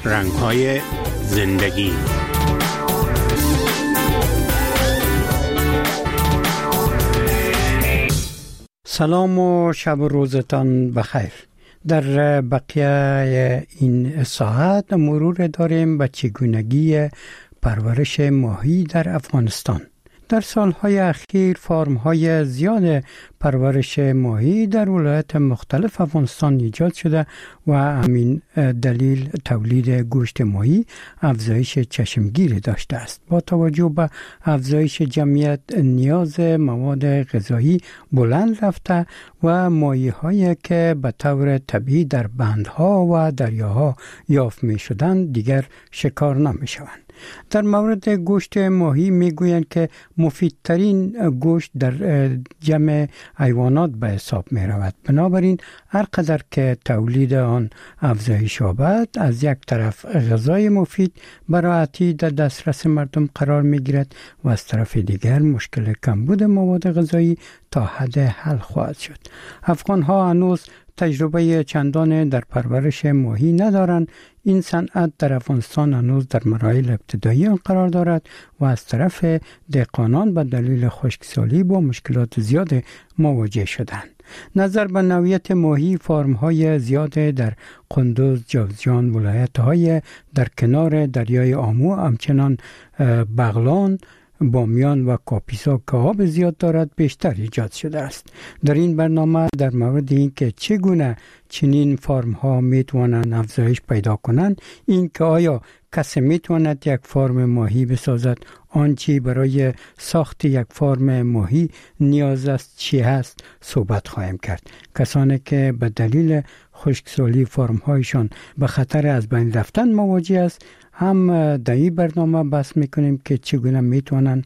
رنگ‌های زندگی. سلام و شب و روزتان بخیر. در بقیه این ساعت مرور داریم به چگونگی پرورش ماهی در افغانستان. در سالهای اخیر فارم‌های زیاد پرورش ماهی در ولایات مختلف افغانستان ایجاد شده و همین دلیل تولید گوشت ماهی افزایش چشمگیری داشته است. با توجه به افزایش جمعیت نیاز مواد غذایی بلند رفته و ماهی‌هایی که به طور طبیعی در بندها و دریاها یافت می‌شدند دیگر شکار نمی‌شوند. در مورد گوشت ماهی میگویند که مفیدترین گوشت در جمع حیوانات به حساب می رود. بنابراین هر قدر که تولید آن افزایش یابد، از یک طرف غذای مفید به راحتی در دسترس مردم قرار می گیرد و از طرف دیگر مشکل کمبود مواد غذایی تا حد حل خواهد شد. افغان ها هنوز تجربه چندان در پرورش ماهی ندارند. این صنعت در افغانستان هنوز در مراحل ابتدایی آن قرار دارد و از طرف دهقانان به دلیل خشکسالی با مشکلات زیاد مواجه شدند. نظر به نوعیت ماهی فارم‌های زیاد در قندوز، جوزجان، ولایت‌های در کنار دریای آمو، همچنان بغلان، بامیان و کاپیسا که آب زیاد دارد بیشتر ایجاد شده است. در این برنامه در مورد این که چگونه چنین فارم ها می توانند افزایش پیدا کنند، این که آیا کسی می تواند یک فارم ماهی بسازد، آنچه برای ساخت یک فارم ماهی نیاز است چی هست صحبت خواهیم کرد. کسانی که به دلیل خشکسالی فارم هایشان به خطر از بین رفتن مواجه است هم در این برنامه بحث میکنیم که چگونه میتونن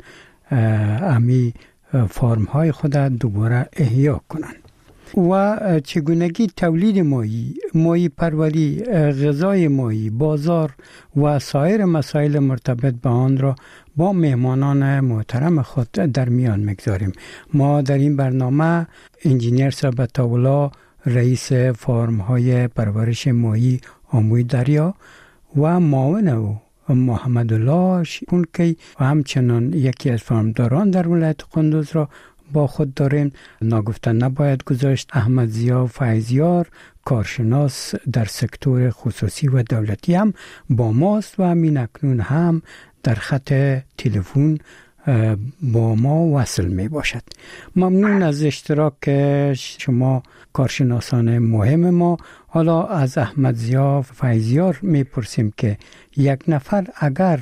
امی فارم های خود دوباره احیا کنند و چگونگی تولید ماهی پروری، غذای ماهی، بازار و سایر مسائل مرتبط به آن را با مهمانان محترم خود در میان میگذاریم. ما در این برنامه انجینیر ثابت الله، رئیس فارم های پرورش ماهی آموی دریا و معاون او محمد الله شپونکی و همچنان یکی از فارمداران در ولایت قندوز را با خود داریم. ناگفته نباید گذاشت احمد ضیا فیضیار، کارشناس در سکتور خصوصی و دولتی هم با ماست و همین اکنون هم در خط تلفن با ما وصل می باشد. ممنون از اشتراک شما کارشناسان مهم ما. حالا از احمد ضیا فیضیار می پرسیم که یک نفر اگر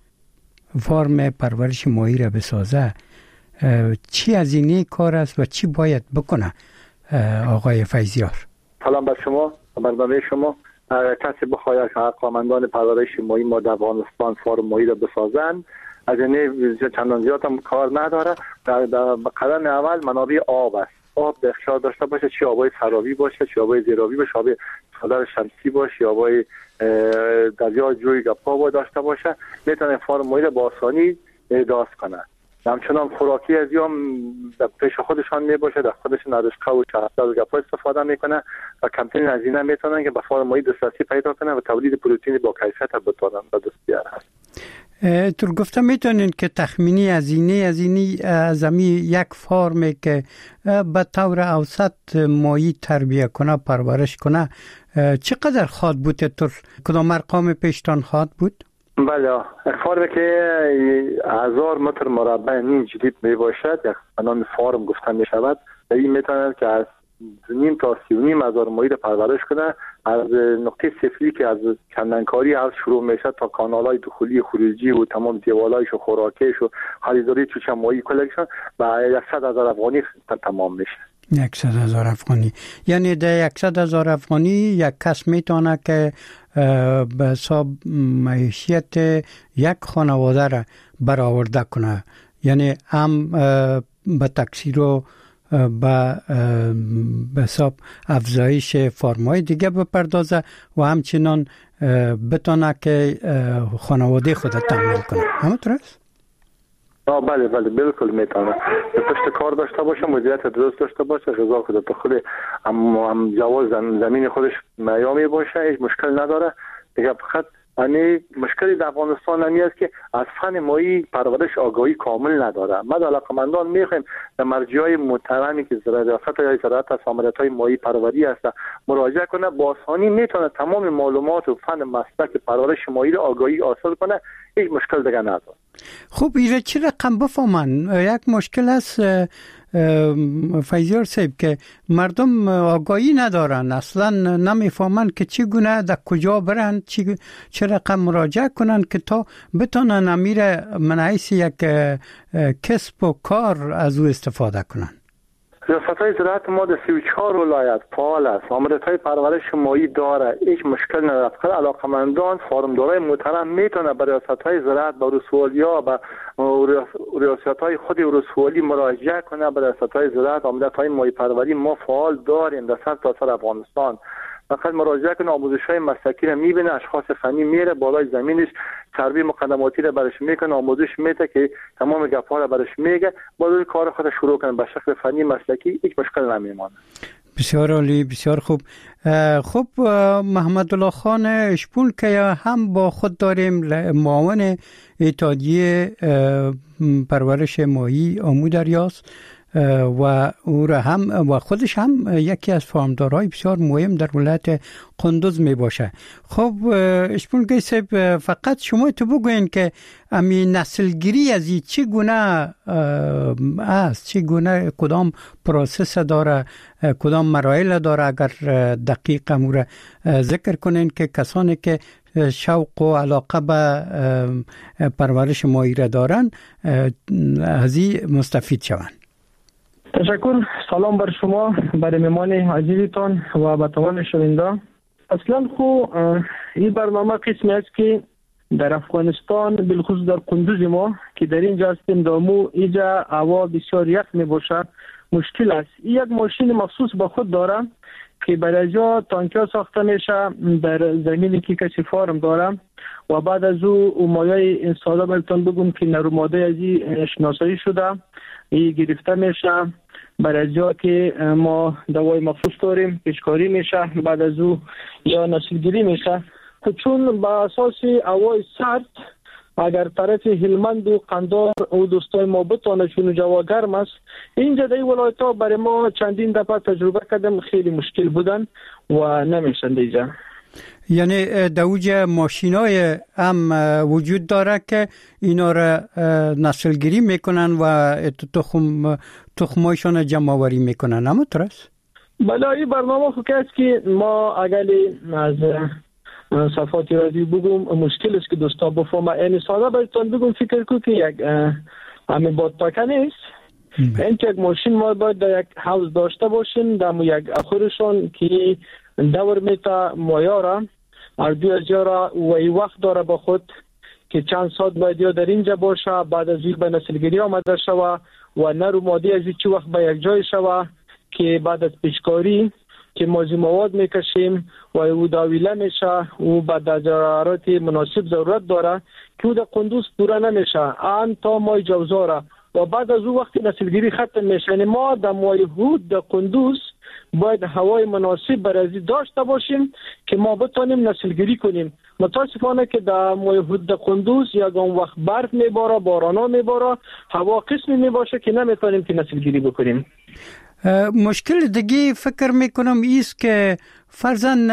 فارم پرورش ماهی را بسازه چی هزینه کار است و چی باید بکنه؟ آقای فیضیار سلام بر شما و برنامه شما. کسی بخواهد که کارمندان پرورش ماهی ما در افغانستان فارم ماهی را بسازند، از این چندان زیاد هم کار نداره. در قدم اول منابع آب است. آب در اختیار داشته باشه، چه آبای سرابی باشه، چه آبای زیرابی باشه، آب سالار شمسی باشه یا آبای دریا جوی گپا داشته باشه، میتونه فارم ماهی را با آسانی احداث کنه. همچنان خوراکی از یام در پیش خودشان می باشه، در خودشان نرشقه و چهسته و گپا استفاده میکنه و کمترین هزینه میتونن که به فارم ماهی دسترسی پیدا کنه و تولید پروتئین با کیفیت بتونن به دست بیارن. تو گفته میتونین که تخمینی هزینه از یک فارم که به طور اوسط ماهی تربیه کنه، پرورش کنه چقدر خواهد بود؟ کدام ارقام پیشتان خواهد بود؟ بله، فارم که 1000 متر مربع نیم جدید می باشد یک نام فارم گفته می شود. این میتواند که از 2.5 تا 3.5 هزار ماهی را پرورش کنه. از نقطه صفری که از کندنکاری از شروع میشه تا کانالای دخولی خروجی و تمام دیوالایش و خوراکیش و خریداری چوچه ماهی کلکشن با 100,000 افغانی تمام میشه. 100,000 افغانی، یعنی در 100,000 افغانی یک کس میتونه که به حساب معیشت یک خانواده را برآورده کنه، یعنی هم به تکثیر و به حساب افزایش فارم‌های دیگه بپردازه و همچنان بتونه که خانواده خود تامین کنه. همونطور است؟ بله بالکل میتونه. پشت کار داشته باشه، مدیریت درست داشته باشه، غذا خود داخل هم جواز زمین خودش میامی باشه، هیچ مشکل نداره. دیگه فقط یعنی مشکلی در افغانستان نمی است که از فن ماهی پرورش آگاهی کامل نداره. ما در علاقمندان میخوایم در مرجعهای محترمی که ریاست های زراعت از ماموریت‌های ماهی پروری است مراجعه کنه، با آسانی میتونه تمام معلومات و فن مسلک پرورش ماهی را آگاهی حاصل کنه، هیچ مشکل دیگه نداره. خب ایره چه رقم بفهمن؟ یک مشکل است فیضیار صاحب که مردم آگاهی ندارن، اصلا نمیفهمن که چگونه در کجا برن، چه رقم مراجعه کنن که تا بتونن امیر من حیث یک کسب و کار از او استفاده کنن. ریاست‌های زراعت ما در 34 ولایت فعال است. ماموریت‌های پرورش ماهی داره، هیچ مشکل نداره. فقط علاقمندان فارمدارای محترم میتونه به ریاست‌های زراعت، به ولسوالیا، به ریاست‌های خود ولسوالی مراجعه کنه. به ریاست‌های زراعت، ماموریت‌های ماهی پروری ما فعال داریم در سر افغانستان. فقط مراجعه کنه، آموزش‌های مسلکی را میبینه، اشخاص فنی میره بالای زمینش، چربی مقدماتی را برش میکنه، آموزش میده که تمام گپ‌ها را برش میگه، باید کار خود شروع کنه به شکل فنی مسلکی، هیچ مشکل نمیمانه. بسیار عالی، بسیار خوب. خب محمد الله خان اشپول که هم با خود داریم معاون اتحادیه پرورش ماهی آمو دریاست و او را هم و خودش هم یکی از فارمدارهای بسیار مهم در ولایت قندوز می باشه. خب اشپولگی صاحب، فقط شما تو بگوین که امی نسلگیری از این چگونه است، چگونه کدام پروسس داره، کدام مراحل داره، اگر دقیق امور ذکر کنین که کسانی که شوق و علاقه به پرورش ماهی را دارن از این مستفید شوند. تشکر. سلام بر شما، بر مهمان عزیزتان و به تمام شنونده. اصلا این برنامه قسمی است که در افغانستان بالخصوص در قندوز ما که در اینجا هستیم، دامو اینجا هوا بسیار یخ می باشه، مشکل است. این یک ماشین مخصوص با خود داره که برای جا تانکیا ساخته میشه در زمینی که کسی فارم داره و بعد از او مایه ساده براتون بگم که نروماده از این شناسایی شده، این گرفته میشه برای جا که ما دوای مخصوص داریم، پیشکاری میشه، بعد از او یا نسلگیری میشه. چون با اساس هوای سرد اگر طرف هلمند و قندار و دوستای ما بتونه، چون جوا گرم است، اینجا در ولایت ها برای ما چندین دفعه تجربه کردم، خیلی مشکل بودن و نمیشن دیجا. یعنی دوجه ماشینای هم وجود داره که اینا را نسلگیری میکنن و تخمایشان جمع آوری میکنن، همونطور است؟ بله، این برنامه خوک است که ما اگر از صفات رادیو بگم مشکل است که دوستا بفهمه. یعنی ساده براتون بگم، فکر کو که یک همین بادپاکه نیست، این که یک ماشین ما باید در یک حوض داشته باشیم، در یک اخورشون که دور میتا مایارا اردو از جارا و ای وقت داره با خود که چند ساعت باید یا در اینجا باشه، بعد از این به نسلگیری آمده شوه و نر و ماده از چی وقت به یک جای شوه که بعد از پیشکاری که مازی مواد میکشیم و او داویله میشه و بعد از جرارات مناسب ضرورت داره که او در قندوز پورا نمیشه ان تا مای جوزاره و بعد از او وقتی نسلگیری ختم میشه. یعنی ما در مای هود در قندوز باید هوای مناسب برای داشته باشیم که ما بتونیم نسلگیری کنیم. متاسفانه که در مای هود در قندوز یگان وقت برف میباره، بارانا میباره، هوا قسمی میباشه که نمیتونیم که نسلگیری بکنیم. مشکل دیگه فکر میکنم ایست که فرزن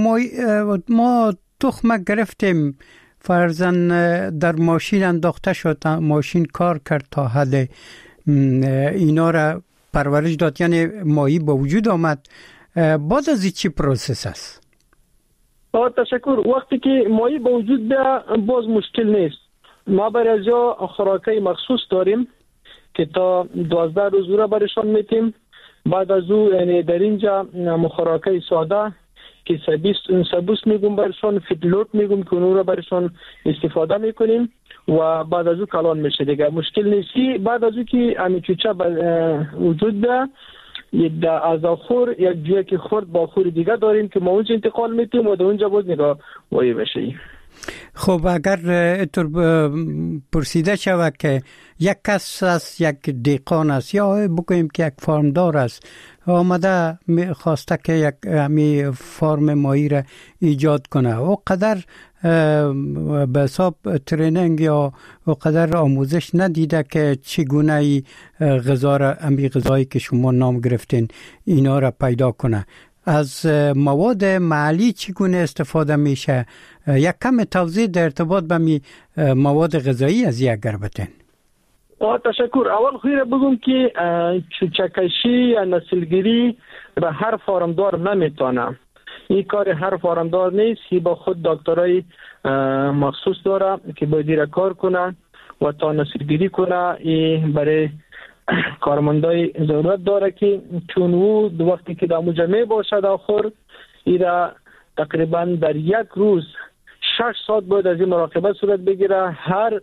ما تخم گرفتیم، فرزن در ماشین انداخته شد، ماشین کار کرد تا حد اینا را پرورش داد، یعنی ماهی با وجود آمد. بعد از این چی پروسس است؟ تشکر. وقتی که ماهی با وجود بیا باز مشکل نیست. ما برای جا خوراکی مخصوص داریم که تا 12 روز را برشان میتیم. بعد از او یعنی در اینجا خوراکی ساده که سبوس میگم برشان، فیدلوت میگم که اون را برشان استفاده میکنیم و بعد از او کلان میشه دیگه، مشکل نیستی. بعد از او که امیچوچه وجود ده از آخور یک جایی که خورد با آخور دیگه داریم که ما اونجا انتقال میتیم و در اونجا باز نگاه وایی بشه. خب اگر اتور پرسیده شود که یک کس است، یک دیقان است یا بگوییم که یک فارمدار است، آمده خواسته که یک همی فارم ماهی را ایجاد کنه و قدر به حساب تریننگ یا قدر آموزش ندیده که چگونه غذا را، امی غذایی که شما نام گرفتین اینا را پیدا کنه. از مواد محلی چگونه استفاده میشه؟ یک کم توضیح در ارتباط به می مواد غذایی از یک گربتین. تشکر. اول خیره بگم که چوچکشی یا نسلگیری به هر فارمدار نمیتونه. این کار هر فارمدار نیست. این با خود دکترای مخصوص داره که باید را کار کنه و تا نسلگیری کنه. این برای کارمندای ضرورت داره که چون او دو وقتی که در مجمع باشد آخر ایره تقریبا در یک روز 6 ساعت باید از این مراقبت صورت بگیره. هر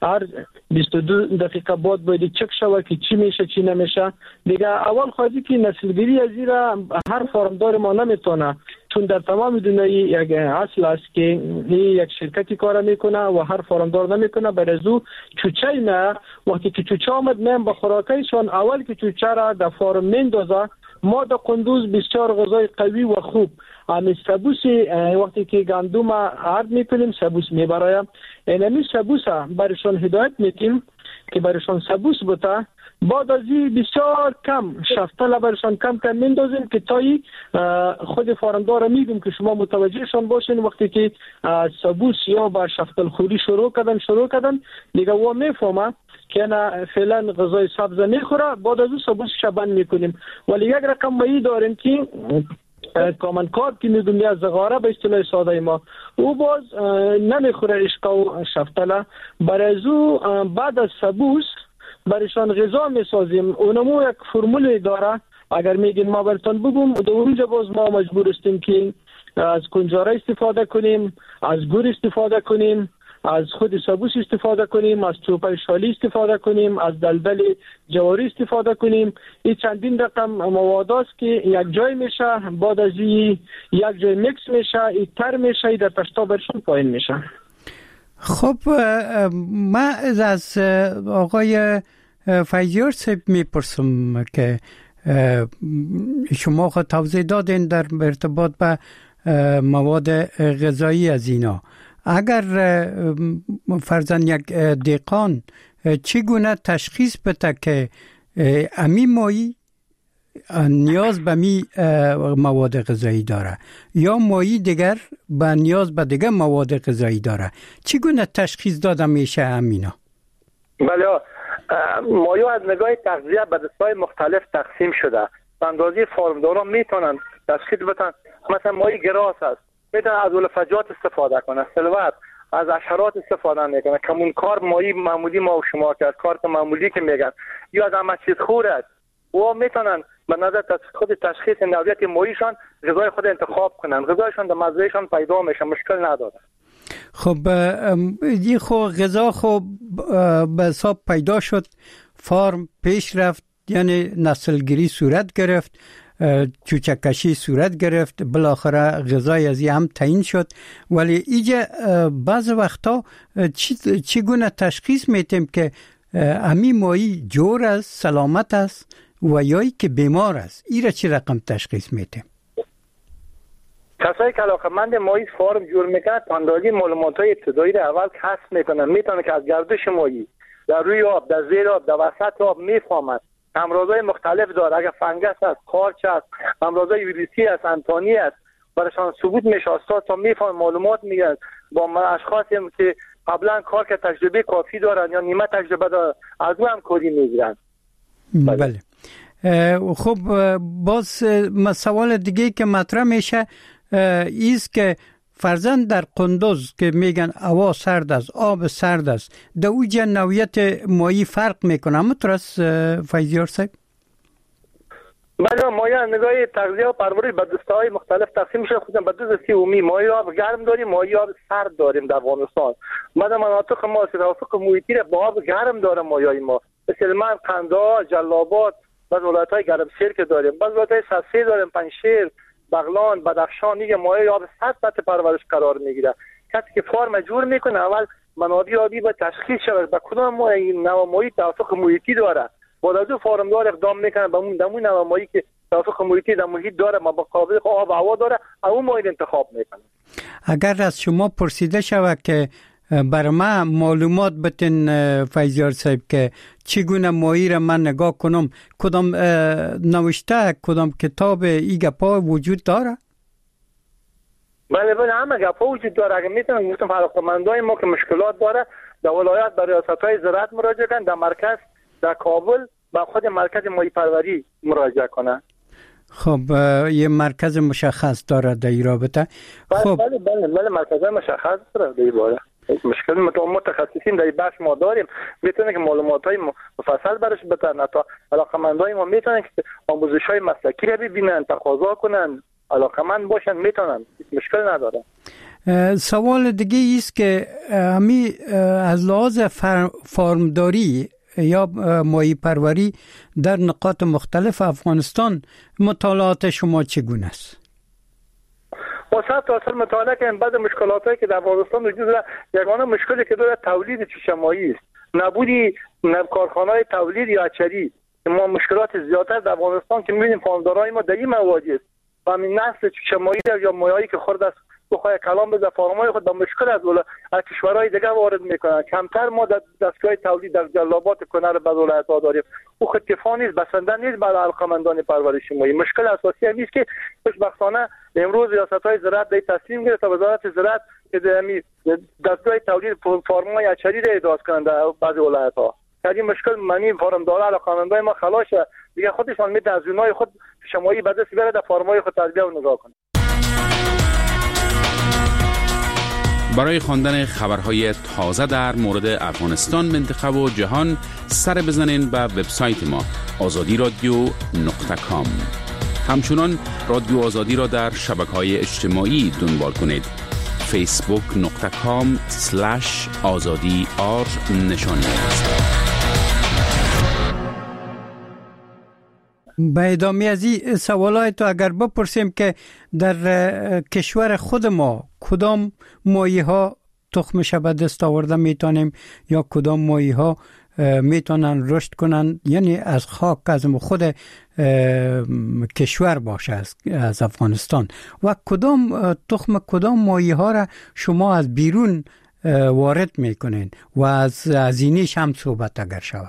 22 دقیقه بعد باید چک شود که چی میشه چی نمیشه. دیگه اول خواهدی که نسلگیری از این هر فارمدار ما نمیتونه، چون در تمام دنیا یک اصل است که یک شرکتی کار میکنه و هر فارمدار نمیکنه. برای او چوچه ما وقتی که چوچه آمد میم با خوراکیشان اول که چوچه را در فارم میندازه ما در قندوز بسیار غذای قوی و خوب همین سبوس وقتی که گندم عرض میکنیم سبوس میبرایم اینمی سبوس برایشان هدایت میکنیم که برایشان سبوس بوده. بعد از این بسیار کم شفتل برایشان کم میندازیم که تایی خود فارمدار میگیم که شما متوجهشان باشین وقتی که سبوس یا با شفتل خوری شروع کردن دیگه و میفهمه که نه فعلا غذای سبز میخوره. بعد از اون سبوس شبن میکنیم. ولی یک رقم مایی داریم که کامن کارد که میگم یا زغاره به اصطلاح ساده ما او باز نمیخوره اشکا و شفتله. برای او بعد از سبوس برایشان غذا میسازیم. اونمو یک فرمولی داره. اگر میگین ما براتون بگم در اونجا باز ما مجبور هستیم که از کنجاره استفاده کنیم، از گور استفاده کنیم، از خود سبوس استفاده کنیم، از چوپای شالی استفاده کنیم، از دلدل جواری استفاده کنیم. این چندین رقم مواد است که یک جای میشه، بعد از این یک جای میکس میشه، این تر میشه، در پشتا برشون پایین میشه. خب من از آقای فیضیار صاحب میپرسم که شما خود توضیح دادین در ارتباط به مواد غذایی از اینا. اگر فرضاً یک دهقان چگونه تشخیص بده که امی مایی نیاز به می مواد غذایی داره یا مایی دیگر به نیاز به دیگر مواد غذایی داره، چگونه تشخیص داده میشه امینا؟ بله، مایو از نگاه تغذیه به دسته‌های مختلف تقسیم شده. به اندازه فارمداران میتونن تشخیص بدن. مثلا مایی گراس است، میتونن از الفجات استفاده کنه، سلوات از حشرات استفاده میکنه، کمونکار مایی معمولی ما و شما که از کارت معمولی که میگن، یا از همچیز خور است و میتونن به نظر خود تشخیص نوعیت ماییشان غذای خود انتخاب کنن. غذایشان در مزرعهشان پیدا میشه، مشکل نداره. خب این غذا به حساب پیدا شد، فارم پیش رفت، یعنی نسلگیری صورت گرفت، چوچکشی صورت گرفت، بالاخره غذای از هم تعیین شد. ولی اینجا بعض وقتا چگونه تشخیص میتیم که امی مایی جور است، سلامت است و یایی که بیمار است؟ ایره چی رقم تشخیص میتیم؟ کسایی که علاقمند مایی فارم جور میکنن اندازه معلومات‌های ابتدایی رو اول کسب میکنن. میتونه که از گردش مایی در روی آب، در زیر آب، در وسط آب میفهمند. امراضای مختلف داره. اگر فنگس است، قارچ است، امراضای ویروسی است، انتانی است، برایشان ثبوت میشه. استاد تا میفهم معلومات میگن. با اشخاصی که قبلا کار که تجربه کافی دارن یا نیمه تجربه دارن از او هم کاری میگیرن. بله. خب باز سوال دیگه که مطرح میشه ایست که فرضاً در قندوز که میگن هوا سرد است، آب سرد است، در اوجه نوعیت مایی فرق میکنه. مترس فیضیار صاحب؟ بله، مایه نگاه تغذیه و پرورش به دسته‌های مختلف تقسیم میشه. خودم به دو دسته عمومی مایه آب گرم داریم، مایه آب سرد داریم در افغانستان. در مناطق ما توافق محیطی را با آب گرم داره مایه ما، مثل من قندهار، جلابات، بعض ولایت‌های گرمسیر که داریم، بعض ولایت‌های سبزی داریم، پنجشیر، بغلان، بدخشان. دیگه مایه آب 100 سطح پرورش قرار میگیره. کسی که فارم جور میکنه اول منابع آبی با تشخیص شود به کدام نوع مایع توافق محیطی داره. بعد از فارمدار اقدام میکنه به اون نوع مایعی که توافق محیطی در محیط داره، ما با قابل آب و هوا داره، اون مایع انتخاب میکنه. اگر از شما پرسیده شود که برای ما معلومات بتین فیضیار صاحب که چگونه ماهی را من نگاه کنم، کدام نوشته کدام کتاب ای گپا وجود داره؟ بله همه گپا وجود داره. اگر میتونم گفتم علاقه‌مندای ما که مشکلات داره در ولایت به ریاست‌های زراعت مراجعه کنن، در مرکز در کابل با خود مرکز ماهی پروری مراجعه کنن. خب یه مرکز مشخص داره در این رابطه؟ خب بله مرکز مشخص داره در این باره. مشکل متخصصین در بخش ما داریم، میتونه که معلومات‌های مفصل برش بدن. تا علاقه‌مندای ما میتونن که آموزش‌های مسلکی رو ببینن، تقاضا کنن، علاقه‌مند باشن، میتونن، مشکل نداره. سوال دیگه است که همی از لحاظ فارمداری یا ماهی پروری در نقاط مختلف افغانستان مطالعات شما چگونه است؟ ما 100 تا اصل مطالعه کردیم. بعض مشکلاتی که در افغانستان وجود داره، یگانه مشکلی که داره تولید چوشه ماهی است. نبودی کارخانه‌های تولید یا اچری. ما مشکلات زیادتر در افغانستان که می‌بینیم فارمدارای ما در این مواجه است. و همین نسل چوشه ماهی یا ماهی که خورد است بخواه کلام به فارمای خود با مشکل از کشورهای دیگه وارد میکنن. کمتر ما در دستگاه تولید در جلابات کنر به ولایت‌ها داریم. او خودکفا نیست، بسنده نیست برای علاقه‌مندان پرورش ماهی. مشکل اساسی همیست که خوشبختانه امروز ریاست‌های زراعت به تصمیم گرفت تا وزارت زراعت که دستگاه تولید فارمای اچری را احداث کنند در بعضی ولایت‌ها. این مشکل معنی فارمدارا علاقه‌مندان ما خلاص دیگه خودشان میده از اونای خود شمایی به دست بیاره در فارمای خود تربیه و نگاه کنه. برای خواندن خبرهای تازه در مورد افغانستان، منطقه و جهان سر بزنین به وبسایت ما azadiradio.com. همچنان رادیو آزادی را در شبکه‌های اجتماعی دنبال کنید. facebook.com/azadi_r نشان دهید. به ادامه از این سوالات اگر بپرسیم که در کشور خود ما کدام ماهی ها تخمش به دست آورده میتونیم یا کدام ماهی ها میتونن رشد کنن، یعنی از خاک از خود کشور باشه از افغانستان، و کدام ماهی ها را شما از بیرون وارد میکنین و از هزینه‌اش هم صحبت اگر شود؟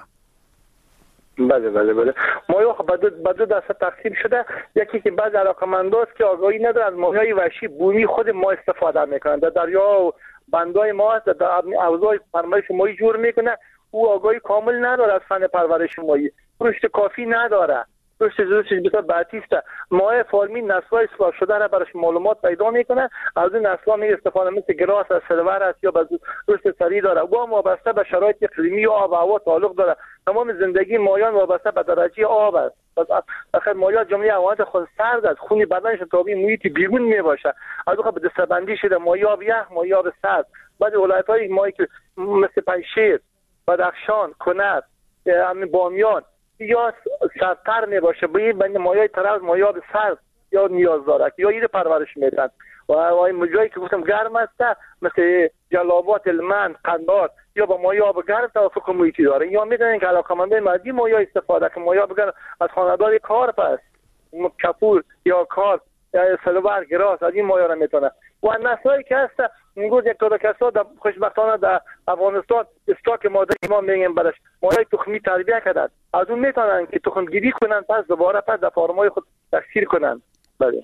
بله ماهی به دو دسته تقسیم شده. یکی که بعض علاقه‌منداست که آگاهی ندارن از ماهی‌های وحشی بومی خود ما استفاده میکنن، در دریا و بندای ما در اوضاع پرورش ماهی جور میکنه. او آگاهی کامل نداره از فن پرورش ماهی، رشد کافی نداره، رشد بسیار بعتیسته. ماهی فارمی نسل‌های اصلاح شده را براش معلومات پیدا میکنه، از این نسل‌ها می استفاده مثل گراس است، سلور است یا رشد سریع داره. او وابسته به شرایط اقلیمی و آب و هوا تعلق داره. تمام زندگی ماهیان وابسته به درجه آب است. آخر ماهیان جمله حیوانات خود سرد است، خون بدنش تابع محیط بیرون می باشه. از اون به دسته‌بندی شده ماهی آب یخ، ماهی آب سرد. بعضی ولایت‌های ماهی که مثل پنجشیر، بدخشان، کنر، بامیان یا سردتر می باشه، به این ماهی‌های طرف ماهی آب سرد یا نیاز داره یا این پرورش میدن. و این جایی که گفتم گرم است مثل جلابات، المند، قندار یا با ماهی آب گرم توافق محیطی داره. یا میدونن که علاقه‌مندان مادی ماهی استفاده که ماهی آب گرم از خانه‌دار کارپ است، کپور یا کارپ یا سلور، گراس، از این ماهی را میتونه. و نسل‌هایی که هست میگوز یک تا کسا در خوشبختانه در افغانستان استاک مادری ما میگیم برش ماهی تخمی تربیه کردن، از اون میتونن که تخم گیری کنن، پس دوباره در فارمای خود تکثیر کنن. بله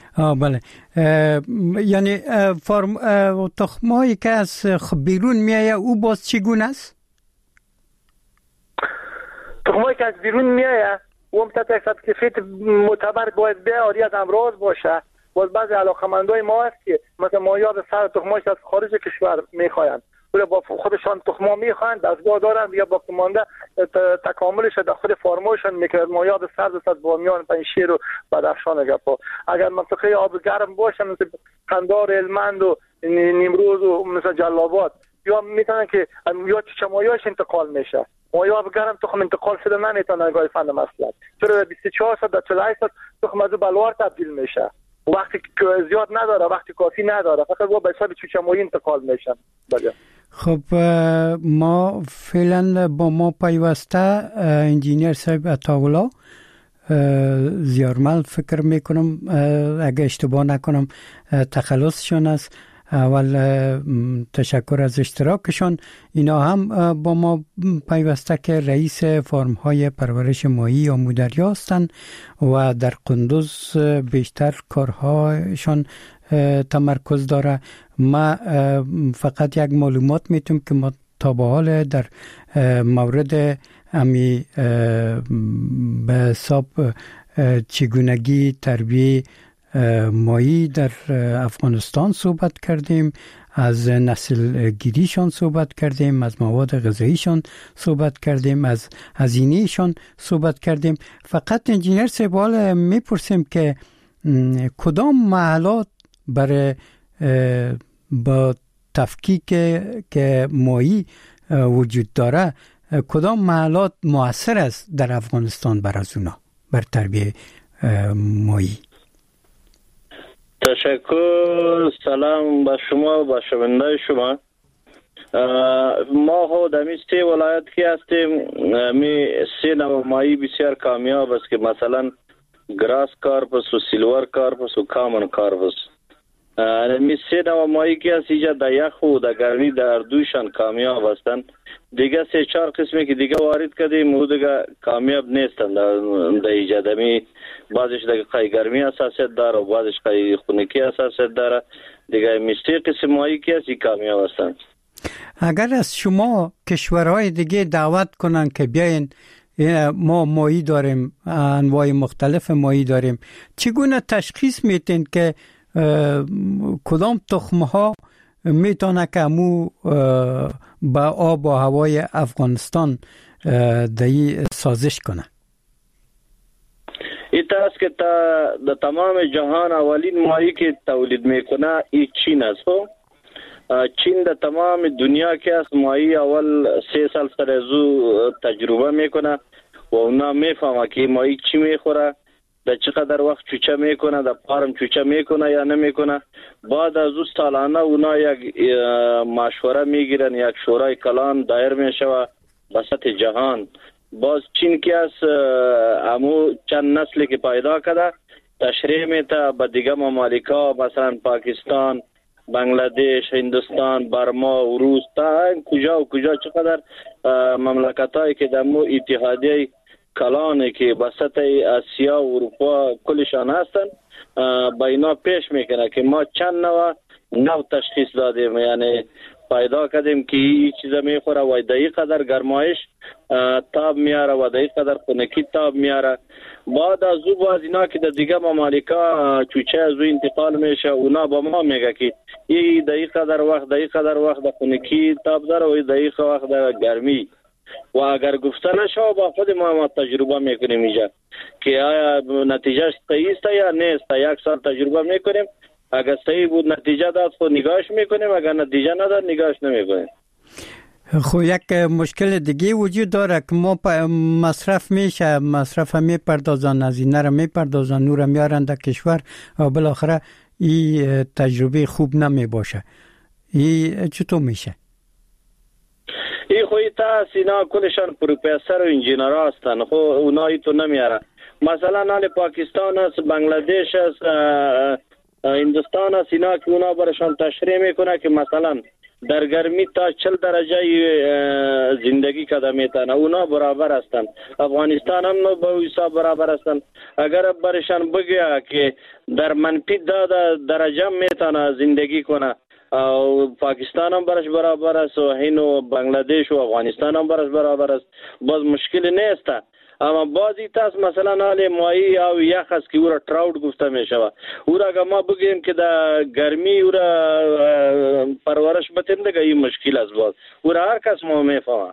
یعنی تخمایی که از بیرون میایه او باز چگونه است؟ تخمایی که از بیرون میایه او هم تحت یک سرتیفیکت معتبر باید بیاری از امراض باشه. باز بعضی علاقه‌مندای ما هست که مثلا ماهی‌ها سر تخماش از خارج کشور میخواین، ولی با خودشان تخما میخواین، دستگاه دارن یا با کمانده تکاملش در خود فارمایشان میکنن. ماهی‌ها به سرد از بامیان، پنجشیر و بدخشان گپا. اگر منطقه آب گرم باشه مثل قندار، المند و نیمروز و مثلا جلابات، یا میتونن که یا چمایاش انتقال میشه. ماهی آب گرم تخم انتقال شده نمیتونه نگاه فن مسئله، چرا 24 ساعت در 48 ساعت تخم از بلوار تبدیل میشه. وقتی که زیاد نداره، وقتی کافی نداره، فقط با حساب چوچمایی انتقال میشن. بله. خب ما فعلا با ما پیوسته انجینیر صاحب عطاالله زیارمل فکر میکنم، اگه اشتباه نکنم تخلصشون است. اول تشکر از اشتراکشان. اینا هم با ما پیوسته که رئیس فارم های پرورش ماهی آمودریا هستند و در قندوز بیشتر کارهایشان تمرکز داره. ما فقط یک معلومات میتونم که ما تا به حال در مورد امی به حساب چگونگی تربیه ماهی در افغانستان صحبت کردیم، از نسل گیریشان صحبت کردیم، از مواد غذاییشان صحبت کردیم، از هزینه‌شان صحبت کردیم. فقط انجینیر سیبال میپرسیم که کدام محلات برای با تفکیک که ماهی وجود داره، کدام محلات مؤثر است در افغانستان بر از اونا بر تربیه ماهی؟ تشکر. سلام به شما و شنونده شما. ما خود در سه ولایت که هستیم، می سه نوع ماهی بسیار کامیاب است که مثلا گراس کارپس و سیلور کارپس و کامن کارپس. می سه نوع ماهی که هست اینجا در یخ و در گرمی در دوشان کامیاب هستند. دیگه سه چهار قسمی که دیگه وارد کردیم او دیگه کامیاب نیستند در ایجاد. بعضش دیگه گرمی اساسیت داره و بعضش خنکی اساسیت داره. دیگه میسته قسم ماهی که هستی کامیاب هستند. اگر از شما کشورهای دیگه دعوت کنن که بیاین ما ماهی داریم، انواع مختلف ماهی داریم، چگونه تشخیص میتین که کدام تخمها میتونه که امو با آب و هوای افغانستان دایی سازش کنه؟ این است که در تمام جهان اولین ماهی که تولید میکنه این چین است. چین در تمام دنیا که است ماهی اول 3 سال سر ازو تجربه میکنه و اونا میفهمه که ماهی چی میخوره، در چقدر وقت چوچه میکنه، در پارم چوچه میکنه یا نمیکنه. بعد از او سالانه اونا یک مشوره میگیرن، یک شورای کلان دایر میشه به سطح جهان. باز چین که از امو چند نسلی که پیدا کرده تشریح میته به دیگه ممالکا، مثلا پاکستان، بنگلادش، هندوستان، برما، روس، تا کجا و کجا چقدر مملکت هایی که در مو اتحادیه کلانه که به سطح آسیا و اروپا کلشان هستن با اینا پیش میکنه که ما چند نوع تشخیص دادیم، یعنی پیدا کردیم که این چیزا میخوره و دایی قدر گرمایش تاب میاره و دایی قدر خنکی تاب میاره. بعد از او باز اینا که در دیگه ممالکا چوچه از او انتقال میشه، اونا با ما میگه که این دایی قدر وقت در خنکی تاب داره و دایی وقت در گرمی. و اگر گفته نشه با خود ما تجربه میکنیم اینجا که آیا نتیجه صحیح است یا نیست. 1 سال تجربه میکنیم، اگر صحیح بود نتیجه داد خود نگاهش میکنیم، اگر نتیجه نداد نگاهش نمیکنیم. خب یک مشکل دیگه وجود داره که ما مصرف میشه، مصرف هم میپردازن، از این را میپردازن، نور میارن در کشور و بالاخره این تجربه خوب نمیباشه. این چطور میشه؟ این خوی تا اینا کلشان پروفسور و انجینر هستن، خب اونایی تو نمیاره. مثلا نال پاکستان است، بنگلادش است، هندوستان است، اینا که اونا برشان تشریح میکنه که مثلا در گرمی تا 40 درجه زندگی کده میتونه، اونا برابر هستن. افغانستان هم با حساب برابر هستن. اگر برشان بگه که در منفی 10 درجه میتونه زندگی کنه، او پاکستان هم برش برابر است و هند و بنگلادش و افغانستان هم برش برابر است، باز مشکل نیست. اما بعضی تاس مثلا حال ماهی او یخ است که او را تراوت گفته می شود، او را اگر ما بگیم که در گرمی او را پرورش بتیم دیگه این مشکل است. باز او را هر کس ما می فهمه.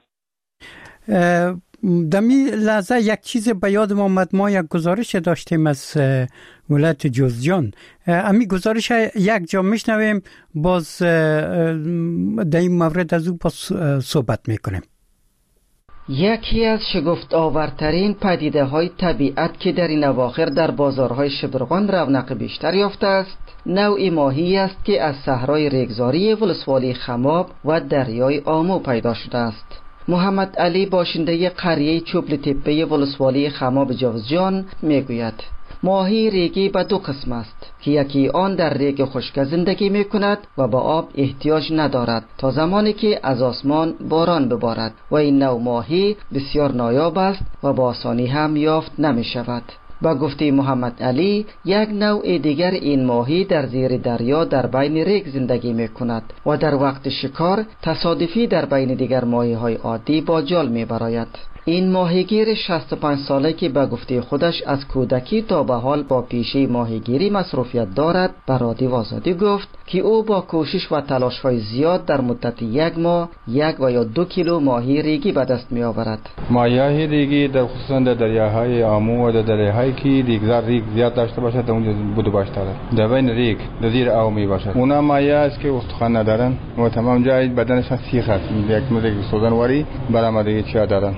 دمی لحظه یک چیز به یاد ما یک گزارش داشتیم از ولایت جوزجان. امی گزارش یک جا میشنویم، باز در این مورد از او صحبت میکنیم. یکی از شگفت آورترین پدیده های طبیعت که در این اواخر در بازارهای شبرغان رونق بیشتر یافته است، نوعی ماهی است که از صحرای ریگزاری ولسوالی خماب و دریای آمو پیدا شده است. محمد علی باشنده قریه چوبل تپه ولسوالی خماب جوزجان میگوید ماهی ریگی به دو قسم است که یکی آن در ریگ خشک زندگی می کند و به آب احتیاج ندارد تا زمانی که از آسمان باران ببارد و این نوع ماهی بسیار نایاب است و با آسانی هم یافت نمی شود. با گفته محمد علی یک نوع دیگر این ماهی در زیر دریا در بین ریگ زندگی می کند و در وقت شکار تصادفی در بین دیگر ماهی های عادی با جال می براید. این ماهیگیر 65 ساله که به گفته خودش از کودکی تا به حال با پیشه ماهیگیری مصروفیت دارد به رادیو آزادی گفت که او با کوشش و تلاش‌های زیاد در مدت یک ماه 1 و یا 2 کیلو ماهی ریگی به دست می آورد. ماهی‌های ریگی در خصوصا در دریاهای آمو و در دریاهایی که ریگ زیاد داشته باشد در اونجا بوده باشد در بین ریگ در زیر آب می باشد. اونا ماهی است که استخوان ندارن و تمام جای بدنشان سیخ است. یک مدل سوزنواری برآمدگی چیا دارن.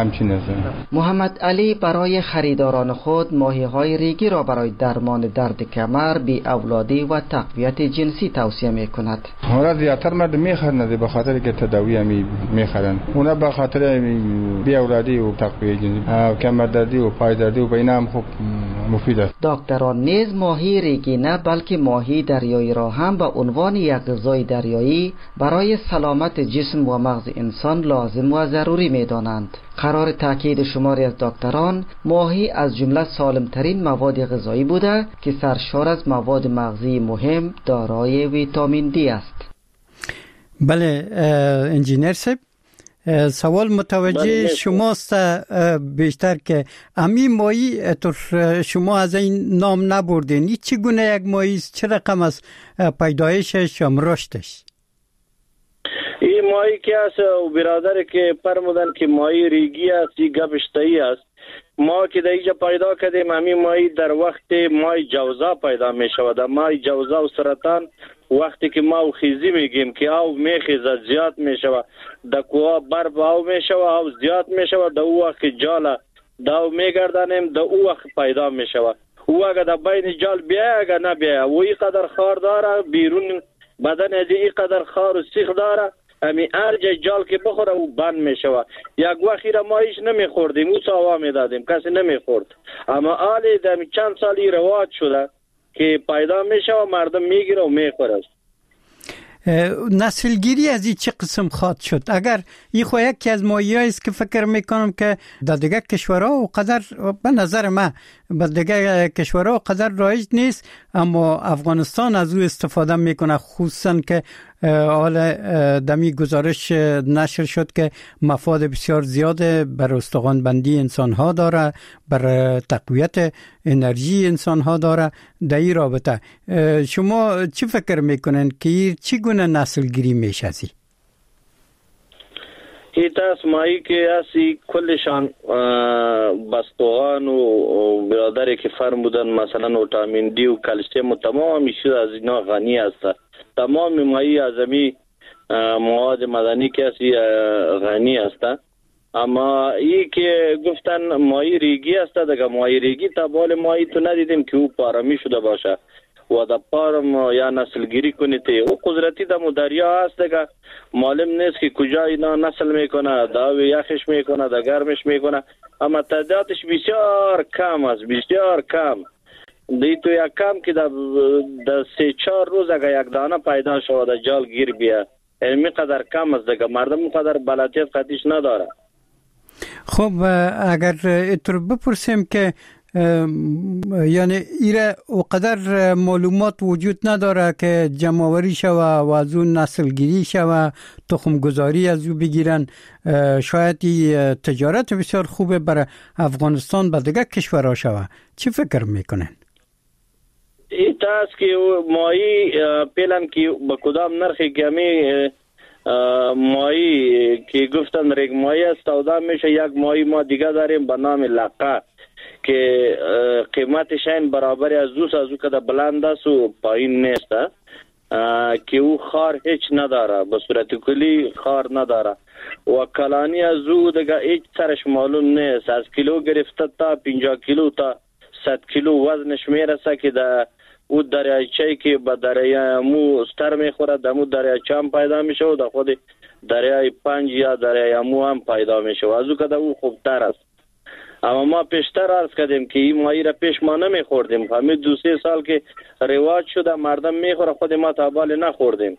محمد علی برای خریداران خود ماهی‌های ریگی را برای درمان درد کمر، بی اولادی و تقویت جنسی توصیه می‌کند. اونا زیادتر مرد می‌خرند به خاطر که تداوی می‌خرند. اونا به خاطر بی اولادی و تقویت جنسی، کمر دردی و پای دردی و اینا هم خوب مفید است. دکتران نیز ماهی ریگی نه بلکه ماهی دریایی را هم به عنوان یک غذای دریایی برای سلامت جسم و مغز انسان لازم و ضروری می‌دانند. قرار تاکید شماری از دکتران ماهی از جمله سالمترین مواد غذایی بوده که سرشار از مواد مغزی مهم دارای ویتامین دی است. بله انجینر صاحب، سوال متوجه شماست بیشتر که امی ماهی شما از این نام نبردین، این چگونه یک ماهی است، چه رقم از پیدایشش یا رشدش؟ این ماهی که است و برادر که فرمودن که ماهی ریگی است، این گبشتایی است. ما که در اینجا پیدا کردیم همین ماهی در وقت ماهی جوزا پیدا می شود. ماهی جوزا و سرطان وقتی که ما خیزی میگیم که آب میخیزد زیاد می شود، در کوه برف آب می شود، آب زیاد می شود، در او وقت جال داو میگردانیم، در او وقت پیدا می شود. او اگر در بین جال بیای اگر نبیای و این قدر خار داره بیرون بدن از این قدر خار و سیخ داره، امی هر جای جال که بخوره او بند می شود. یک وقتی را ما هیچ نمی خوردیم، او ساوا می دادیم، کسی نمی خورد. اما آلی دمی چند سالی رواج شده که پیدا می شود، مردم می گیره و می خوره. نسلگیری از این چه قسم خواهد شد؟ اگر این خو یکی از ماهی‌هایی است که فکر میکنم که در دیگر کشورها و قدر به نظر من به دیگر کشورها و قدر رایج نیست، اما افغانستان از او استفاده میکنه، خصوصا که حال دمی گزارش نشر شد که مفاد بسیار زیاد بر استخوان بندی انسان ها داره، بر تقویت انرژی انسان ها داره. در این رابطه شما چی فکر میکنن که چگونه نسل گیری میشه ازی؟ این تاس ماهی که اسی کلشان بستوغان و برادری که فرمودن مثلا ویتامین دی و کلسیم و تمام میشه از اینا غنی است. تمام ماهی ازمی مواد مدنی که اسی غنی است. اما ای که گفتن ماهی ریگی است، دیگه ماهی ریگی تا بال ماهی تو ندیدیم که او پارمی شده باشه و دا پارم یا نسل گیری کنید. او قدرتی دا دریا هست دیگه، معلوم نیست که کجا اینا نسل میکنه، دا یخش میکنه، دا گرمش میکنه، اما تعدادش بسیار کم است، بسیار کم. دی تو یک کم که دا 3-4 روز اگر یک دانه پیدا شود دا جال گیر بیا، می قدر کم است دیگه، مردم قدر بلدیت قدیش نداره. خب اگر اتر بپرسیم که یعنی ایره وقدر معلومات وجود نداره که جمعوری شوه و از اون نسل گیری شوه، تخم گذاری از او بگیرن، شاید تجارت بسیار خوبه برای افغانستان به دیگه کشورها شوه. چی فکر میکنن؟ این تاست که ماهی پیلن که با کدام نرخی کمی ماهی که گفتن ریگ ماهی است سودا میشه. یک ماهی ما دیگه داریم به نام لقه که قیمتش این برابری از دوست از او که بلند است و پایین نیست، که او خار هیچ نداره، به صورت کلی خار نداره و کلانی از او دیگه هیچ سرش معلوم نیست. از کیلو گرفته تا 50 کیلو تا 100 کیلو وزنش میرسه که در او دریاچه‌ای که به دریای امو ستر میخوره، در امو دریاچه هم پیدا میشه و در خود دریای پنج یا دریای امو هم پیدا میشه و از او که در او خوبتر است. اما ما پیشتر عرض کردیم که این ماهی را پیش ما نمیخوردیم. همین 2-3 سال که رواج شده مردم میخوره، خود ما تا حال نخوردیم.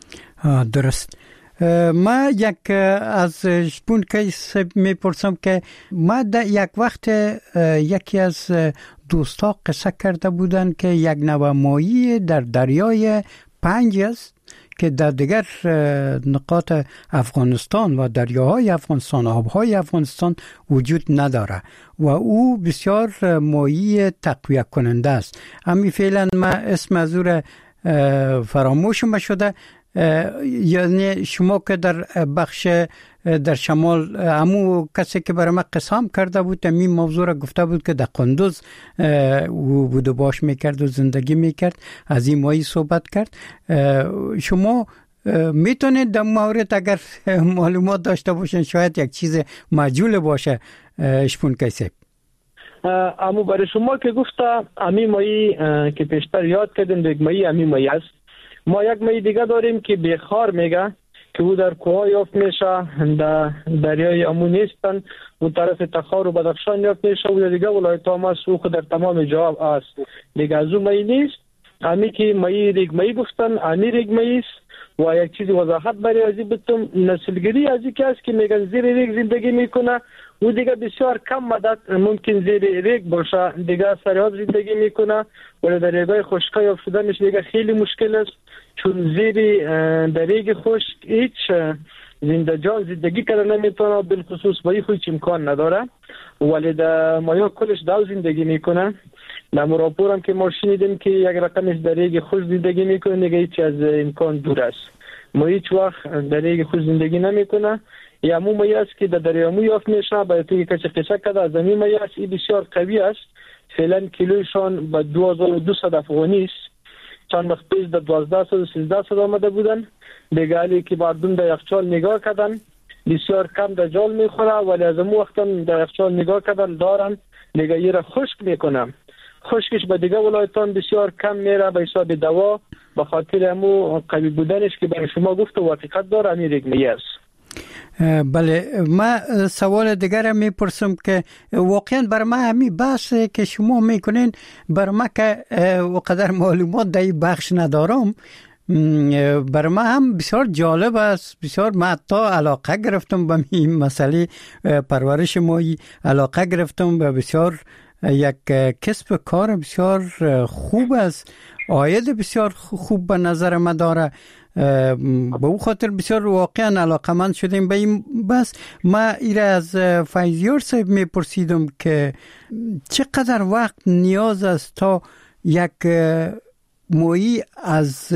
درست. ما یک از شپون کیس میپرسم که ما در یک وقت یکی از دوستا قصه کرده بودن که یک نوع ماهی در دریای پنج است که در دیگر نقاط افغانستان و دریاهای افغانستان، آبهای افغانستان وجود نداره و او بسیار ماهی تقویت کننده است. همین فعلا ما اسم از او را فراموشم شده. یعنی شما که در بخش در شمال همو کسی که برای ما قسم کرده بود این موضوع را گفته بود که در قندوز بود و باش میکرد و زندگی میکرد، از این ماهی صحبت کرد. شما میتونید در مورد اگر معلومات داشته باشین، شاید یک چیز مجهول باشه شپون کیسه. اما برای شما که گفته امی ماهی که پیشتر یاد کردیم یک ماهی امی ماهی است. ما یک ماهی دیگه داریم که بخار میگه که او در کوه یافت میشه، در دریای امو نیستن، اون طرف تخار و بدخشان یافت میشه و دیگه ولایت هم است و در تمام جواب است. دیگه از اون ماهی نیست. امی که ماهی ریگ ماهی گفتن امی ریگ ماهی است. و یک چیز وضاحت برای ازی بتم، نسلگیری ازی که است که میگن زیر ریگ زندگی میکنه و دیگه بسیار کم مدت ممکن زیر ریگ باشه، دیگه سریعات زندگی میکنه ولی در ریگای خشکا یافت شدنش دیگه خیلی مشکل است، چون زیر در ریگ خشک هیچ زندگی کردن نمیتونه، بالخصوص با خود امکان نداره، ولی در مایا کلش دو زندگی میکنه. در مراپور هم که ما شنیدیم که یک رقمش در ریگ خشک زندگی میکنه، دیگه هیچ از امکان دور است. ما هیچ وقت در ریگ خشک زندگی نمیکنه. یا مو ماهی است که در دریای مو یافت میشه. باید توی کسی قصه کرده از این ماهی است، این بسیار قوی است. فعلا کیلویشان به 2200 افغانی است. چند وقت پیش در 1200-1300 آمده بودن. دیگه علی که مردم در یخچال نگاه کردن بسیار کم در جال میخوره، ولی از اون وقت در یخچال نگاه کردن دارن، دیگه یه را خشک میکنم. خشکش به دیگه ولایتان بسیار کم میره به حساب دوا، به خاطر همو قوی بودنش که برای شما گفت و حقیقت داره. همین ریگمی است. بله، ما سوال دیگر میپرسم که واقعا بر ما همین بحث که شما میکنین بر ما که وقدر معلومات در این بخش ندارم، بر ما هم بسیار جالب است. بسیار ما حتی علاقه گرفتم به این مسئله پرورش ماهی، علاقه گرفتم به بسیار یک کسب کار بسیار خوب است، عاید بسیار خوب به نظر ما داره. به او خاطر بسیار واقعا علاقمند شدیم به این بس. ما ایره از فیضیار صاحب میپرسیدم که چقدر وقت نیاز است تا یک ماهی از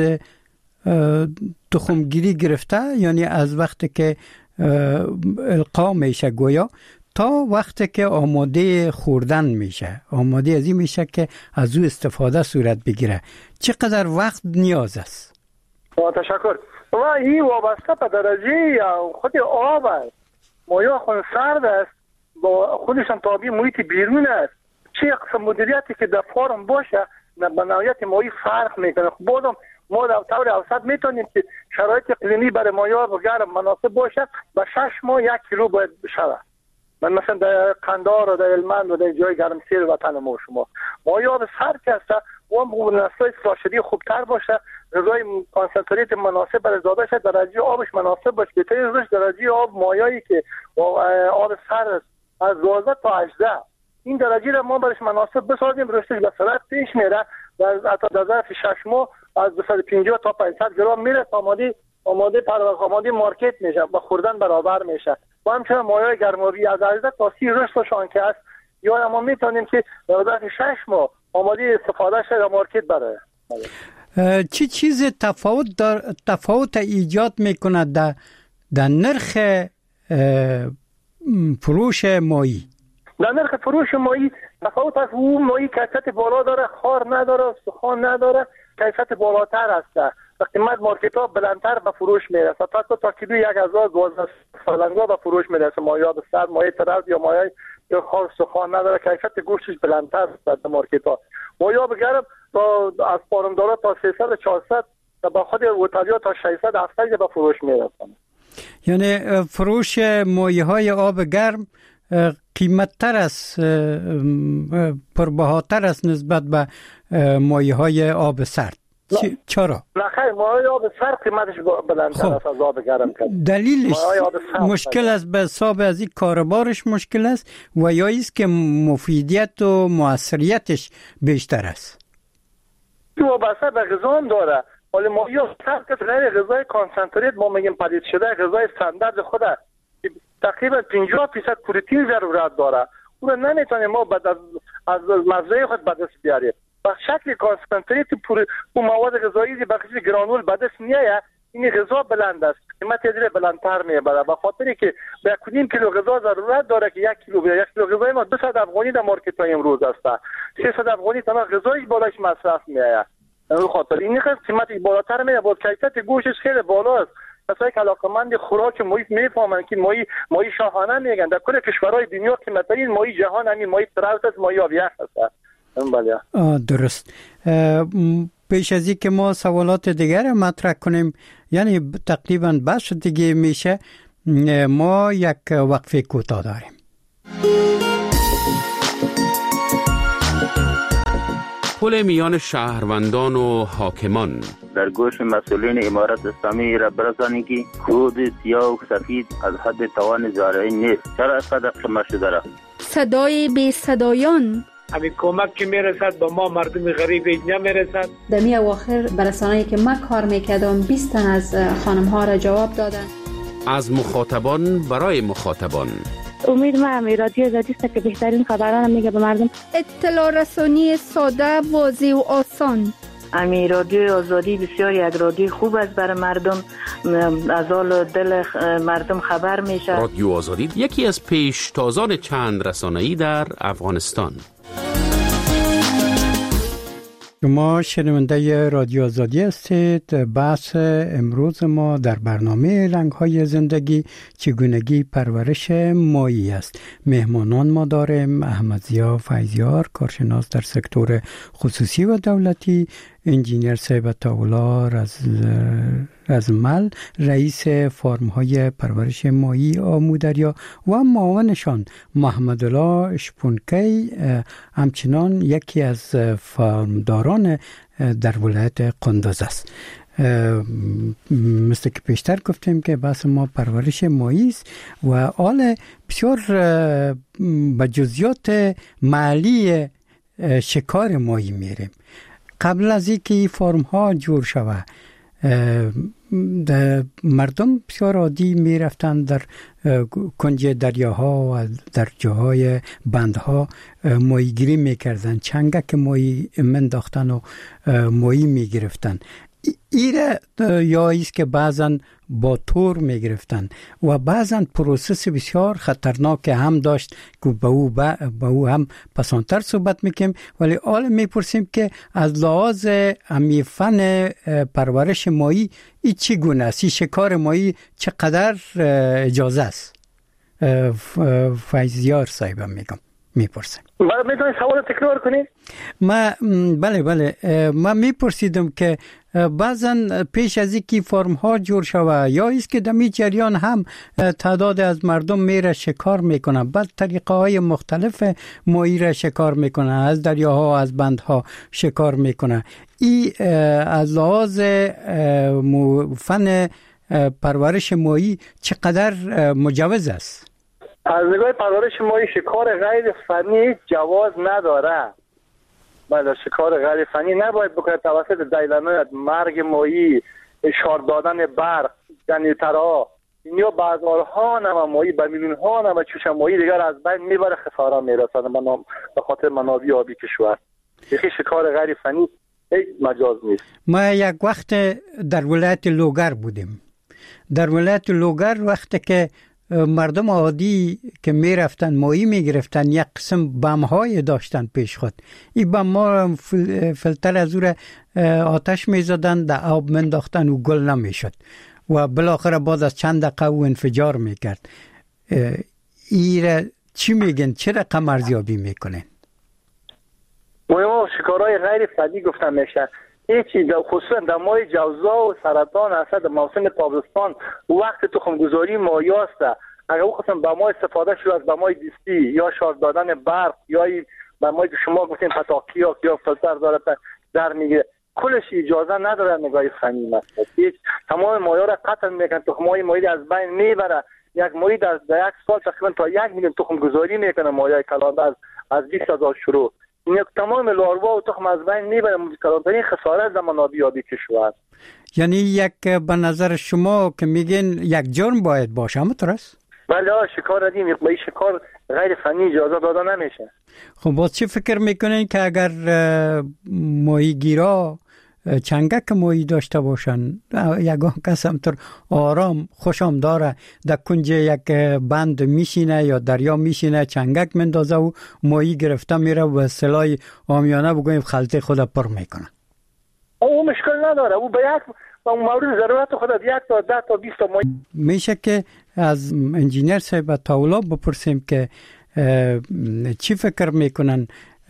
تخمگیری گرفته، یعنی از وقتی که القا میشه گویا تا وقتی که آماده خوردن میشه، آماده از این میشه که از او استفاده صورت بگیره، چقدر وقت نیاز است؟ تشکر. و این وابسته به درجه خود آب است. مایا خون سرد است، با خودشان تابع محیط بیرون است. چه قسم مدیریتی که در فارم باشه به نوعیت ماهی فرق میکنه. بازم ما در طور اوسط میتونیم که شرایط اقلیمی برای مایا و گرم مناسب باشه، به 6 ماه 1 کیلو باید بشه. من مثلا در قندار و در هلمند و در جای گرمسیر وطن ما شما مایا به سرد که هسته و نسل‌های فلاشدی خوبتر باشه، غذای کانسنتریت مناسب برای زاده شد، درجه آبش مناسب باشه. بهترین روش درجه آب مایایی که آب سرد از 12 تا 18 این درجه را ما برایش مناسب بسازیم، رشدش به سرعت پیش میره و حتی در ظرف 6 ماه از 250 تا 500 گرم میره، آماده مارکت میشه، با خوردن برابر میشه. و همچنین مایای گرمابی از 18 تا 30 رشدشان که است، یا ما میتونیم که در ظرف 6 ماه آماده استفاده شه در مارکت بره. چی چیز تفاوت ایجاد میکنه در نرخ فروش ماهی؟ در نرخ فروش ماهی تفاوت از اون ماهی کیفیت بالا داره، خار نداره، سخان نداره، کیفیت بالاتر است. قیمت مارکت ها بلندتر به فروش میرسه، تا کیلو 1012 سالنگا به فروش میرسه. ماهی به سر ماهی ترز یا ماهی یا خار سخان نداره، کیفیت گوشتش بلندتر است در مارکت ها. ماهی بگرم از فارمدارا تا 300 400 و با خود وتریا تا 600 700 به فروش میرسن. یعنی فروش ماهی های آب گرم قیمت‌تر است، پربهاتر است نسبت به مایه‌های آب سرد. چرا؟ نه خیر، مایه آب سرد قیمتش بلندتر است از آب گرم. دلیلش مشکل است به حساب از این کاربارش مشکل است و یا است که مفیدیت و موثریتش بیشتر است؟ تو وابسته به غذا هم داره. ولی مایه سرد که غیر غذای کانسنتریت ما میگیم پدید شده، غذای استاندارد خود تقریبا 50% پروتئین ضرورت داره. اون نمیتونیم ما بعد از مزه خود به دست بیاریم. با شکل کانسنتریت اون مواد غذایی به شکل گرانول به دست میاد. این غذا بلند است، قیمت ازش بلندتر میبره، به خاطری که به 1.5 کیلو غذا ضرورت داره که 1 کیلو غذای ما 200 افغانی در مارکت های امروز است. 300 افغانی تمام غذای بالایش مصرف میاد. به خاطر این قیمتش بالاتر میاد. با کیفیت گوشتش خیلی بالاست. کسایی که علاقمند خوراک محیط میفهمن که ماهی شاهانه میگن. در کل کشورهای دنیا قیمتترین ماهی جهان همین ماهی تراوت است، ماهی آب یخ است. بله درست. پیش از اینکه ما سوالات دیگر مطرح کنیم، یعنی تقریبا بس دیگه میشه، ما یک وقفه کوتاه داریم. پل میان شهروندان و حاکمان. در گوش مسئولین امارت اسلامی را برسانید که کود سیاه و سفید از حد توان زارعی نیست. چرا اینقدر قیمت شده را؟ صدای بی صدایان. همین کمک که میرسد به ما مردم غریب نمیرسد. در می اواخر برسانه‌ای که من کار میکردم 20 تن از خانم ها را جواب دادن. از مخاطبان برای مخاطبان. امید من رادیو آزادی است که بهترین خبران میگه به مردم. اطلاع رسانی ساده، واضح و آسان. امی رادیو آزادی بسیار یک رادیو خوب است برای مردم، از حال دل مردم خبر میشه. رادیو آزادی یکی از پیشتازان چند رسانه‌ای در افغانستان. شما شنونده رادیو آزادی هستید. بحث امروز ما در برنامه رنگ‌های زندگی چگونگی پرورش ماهی است. مهمانان ما داریم احمدضیا فیضیار، کارشناس در سکتور خصوصی و دولتی، انجینیر صیبت الله رزمل، رئیس فارم‌های پرورش ماهی آمودریا و معاونشان محمد الله اشپونکی، همچنان یکی از فارمداران در ولایت قندوز است. مثل که پیشتر گفتیم که بحث ما پرورش ماهی است و حال بسیار به جزئیات مالی شکار ماهی میریم. قبل از اینکه فارم ها جور شود، مردم بسیار عادی می رفتن در کنج دریاها و در جاهای بندها ماهیگیری می کردن، چنگک ماهی منداختن و ماهی می گرفتن. ایره یا ایست که بعضن با تور می گرفتن و بعضن پروسس بسیار خطرناک هم داشت که به او هم پسانتر صحبت میکنیم، ولی حال میپرسیم که از لحاظ همی فن پرورش ماهی ای چگونه است؟ شکار ماهی چقدر اجازه است؟ فیضیار صاحبم میپرسیم. میتونی سوال تکرار کنید؟ بله من میپرسیدم که بعضن پیش از اینکه فرم ها جور شوه یا ایست که دمی جریان هم تعداد از مردم میره شکار میکنن، بعد طریقه های مختلف ماهی را شکار میکنن، از دریاها از بندها شکار میکنن. ای از لحاظ فن پرورش ماهی چقدر مجوز است؟ از نگاه پرورش ماهی شکار غیر فنی جواز نداره. بله، شکار غیر فنی نباید بکنه. توسط دیلمه مرگ ماهی، اشار دادن برق، جنیترها، اینیا بازارها نما ماهی به میلیون ها نما چوش ماهی دیگر از بین میبره، خسارا میرسانه به خاطر منابع آبی کشور. یکی شکار غیر فنی هیچ مجاز نیست. ما یک وقت در ولایت لوگر بودیم. در ولایت لوگر وقتی که مردم عادی که می رفتن ماهی می گرفتن، یک قسم بم‌های داشتن پیش خود. این بم‌ها فلتر از او آتش می زدن، در آب منداختن و گل نمی شد و بالاخره بعد از چند دقیقه او انفجار می کرد. این چی میگن؟ چه رقم ارزیابی میکنن؟ ما شکارهای غیر فنی گفتن میشه. هیچی خصوصا در ماه جوزا و سرطان اصلا در موسم تابستان وقت تخمگذاری ماهی است. اگر او قسم به ما استفاده شد از به ما دیستی یا شارژ دادن برق یا به ما که شما گفتین پتاکی یا فلتر داره در میگیره، کلش اجازه نداره نگاه فنی مثلا. هیچ تمام مایه را قطع میکنن، تخمای مایه از بین میبره. یک مایه در یک سال تقریبا تا 1 میلیون تخم گذاری میکنه مایه کلانتر از 20,000 شروع. این تمام لاروا و تخم از بین میبره. این خسارت زمانابی آبی کشور. یعنی یک به نظر شما که میگین یک جرم باید باشه، همونطور است؟ بله شکار ردیم با این شکار غیر فنی اجازه داده نمیشه. خب باز چی فکر میکنین که اگر ماهیگیرا چنگک ماهی داشته باشن، یگان کس همطور آرام خوشم داره در کنج یک بند میشینه یا دریا میشینه، چنگک مندازه و ماهی گرفته میره و سلای آمیانه بگویم خلطه خود پر میکنه، او مشکل نداره. او به یک مورد ضرورت خود 1 تا 10 تا 20 تا ماهی. میشه که از انجینیر صاحب تاولا بپرسیم که چی فکر میکنن،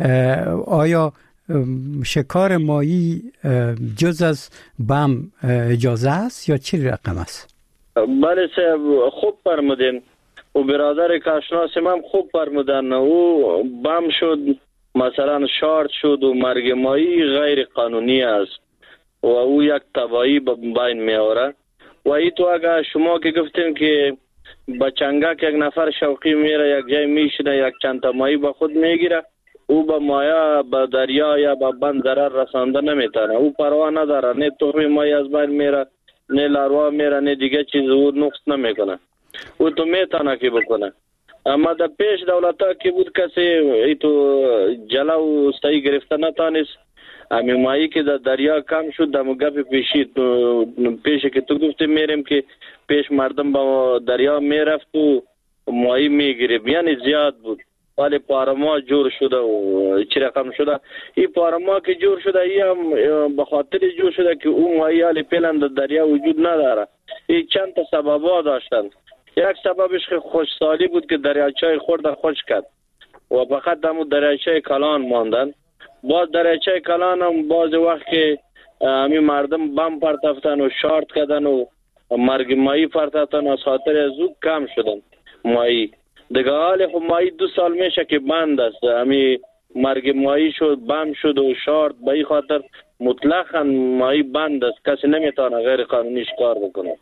آیا شکار ماهی جز از بم اجازه است یا چی رقم است؟ بله صاحب خوب فرمودین و برادر کاشناس هم خوب فرمودن. او بم شد مثلا شارت شد و مرگ ماهی غیر قانونی است و او یک تباهی به بین می آورد. و ای تو اگر شما که گفتین که با چنگک یک نفر شوقی میره یک جای میشینه یک چند تا ماهی با خود میگیره، او با مایا با دریا یا با بند ضرر رسانده نمیتونه. او پروا نداره، نه تخم ماهی از بین میره نه لاروا میره نه دیگه چیز، او نقص نمیکنه. او تو میتونه که بکنه. اما در پیش دولتا که بود کسی ای تو جلو صحیح گرفته نتانست. امی ماهی که در دریا کم شد دمو گپ پیشی پیش که تو گفتی میریم که پیش مردم با دریا میرفت و ماهی میگیریم، یعنی زیاد بود. ولی پارما جور شده و چی رقم شده. این پارما که جور شده ای هم به خاطر جور شده که اون ماهی حالی پیلن در دریا وجود نداره. این چند تا سببا داشتن. یک سببش خوشسالی بود که دریاچه خورده خوش کرد و فقط دمو دریاچه کلان ماندن. باز دریاچه کلان هم باز وقت که همی مردم بم پرتفتن و شارت کردن و مرگ ماهی پرتفتن، از خاطر از او کم شدن ماهی. دیگه حال خب ماهی 2 سال میشه که بند است. همی مرگ ماهی شد، بم شد و شارت، به این خاطر مطلقاً ماهی بند است. کسی نمیتونه غیر قانونی شکار بکنه.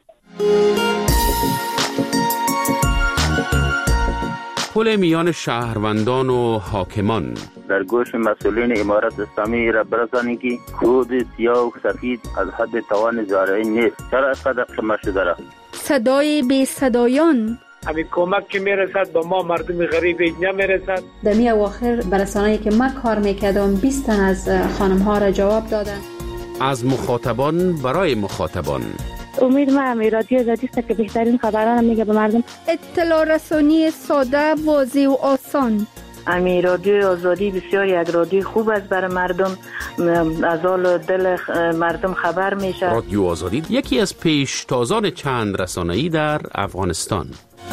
پل میان شهروندان و حاکمان در گوش مسئولین امارت اسلامی را برسانی که کود سیاه و سفید از حد توان زارعی نیست. چرا اینقدر شما شده را؟ صدای بی صدایان، همین کمک که میرسد به ما مردم غریب نمیرسد. در می اواخر برسانه‌ای که من کار میکردم 20 تن از خانم ها را جواب دادن. از مخاطبان برای مخاطبان. امید ما رادیو آزادی است که بهترین خبران میگه به مردم. اطلاع رسانی ساده، واضح و آسان. امی رادیو آزادی بسیار یک رادیو خوب است برای مردم، از حال دل مردم خبر میشه. رادیو آزادی یکی از پیشتازان چند رسانه‌ای در افغانستان.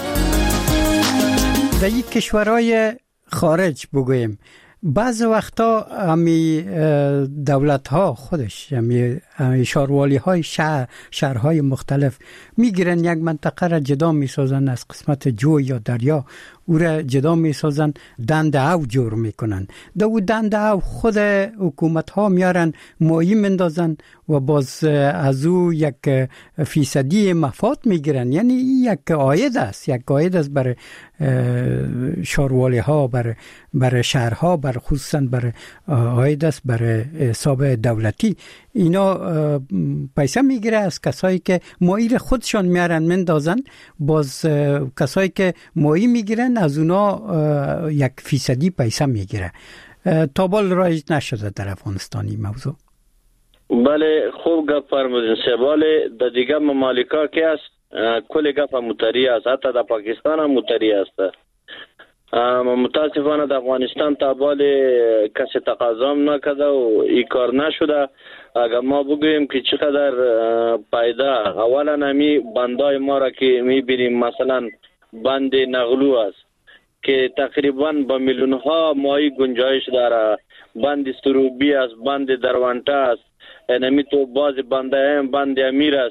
در یک کشورهای خارج بگویم بعض وقتا همی دولت ها خودش همی شاروالی های شهرهای مختلف میگیرن یک منطقه را جدا میسازن از قسمت جو یا دریا، او را جدا میسازن، دند او جور میکنن. دو دند او خود حکومت ها میارن ماهی مندازن و باز از او یک فیصدی مفاد میگیرن. یعنی یک عاید است، یک عاید است برای شاروالی ها، برای شهرها، برای خصوصا برای عاید است برای حساب دولتی. اینا پیسه میگیره از کسایی که ماهی را خودشان میارن مندازن، باز کسایی که ماهی میگیرن از اونا یک فیصدی پیسه میگیره. تا بال رایج نشده در افغانستانی موضوع. بله خوب گپ فرمودین. سوال در دیگه ممالکا که است کل گپ متری است، حتی در پاکستان هم متری است. متاسفانه در افغانستان تا بال کسی تقاضام نکرده و این کار نشده. اگر ما بگوییم که چقدر پیدا، اولا همی بندای ما را که میبینیم مثلا بند نغلو است که تقریبا با میلیون ها ماهی گنجایش داره، بند سروبی است، بند دروانتا است، همی تو باز بنده هم بند امیر است،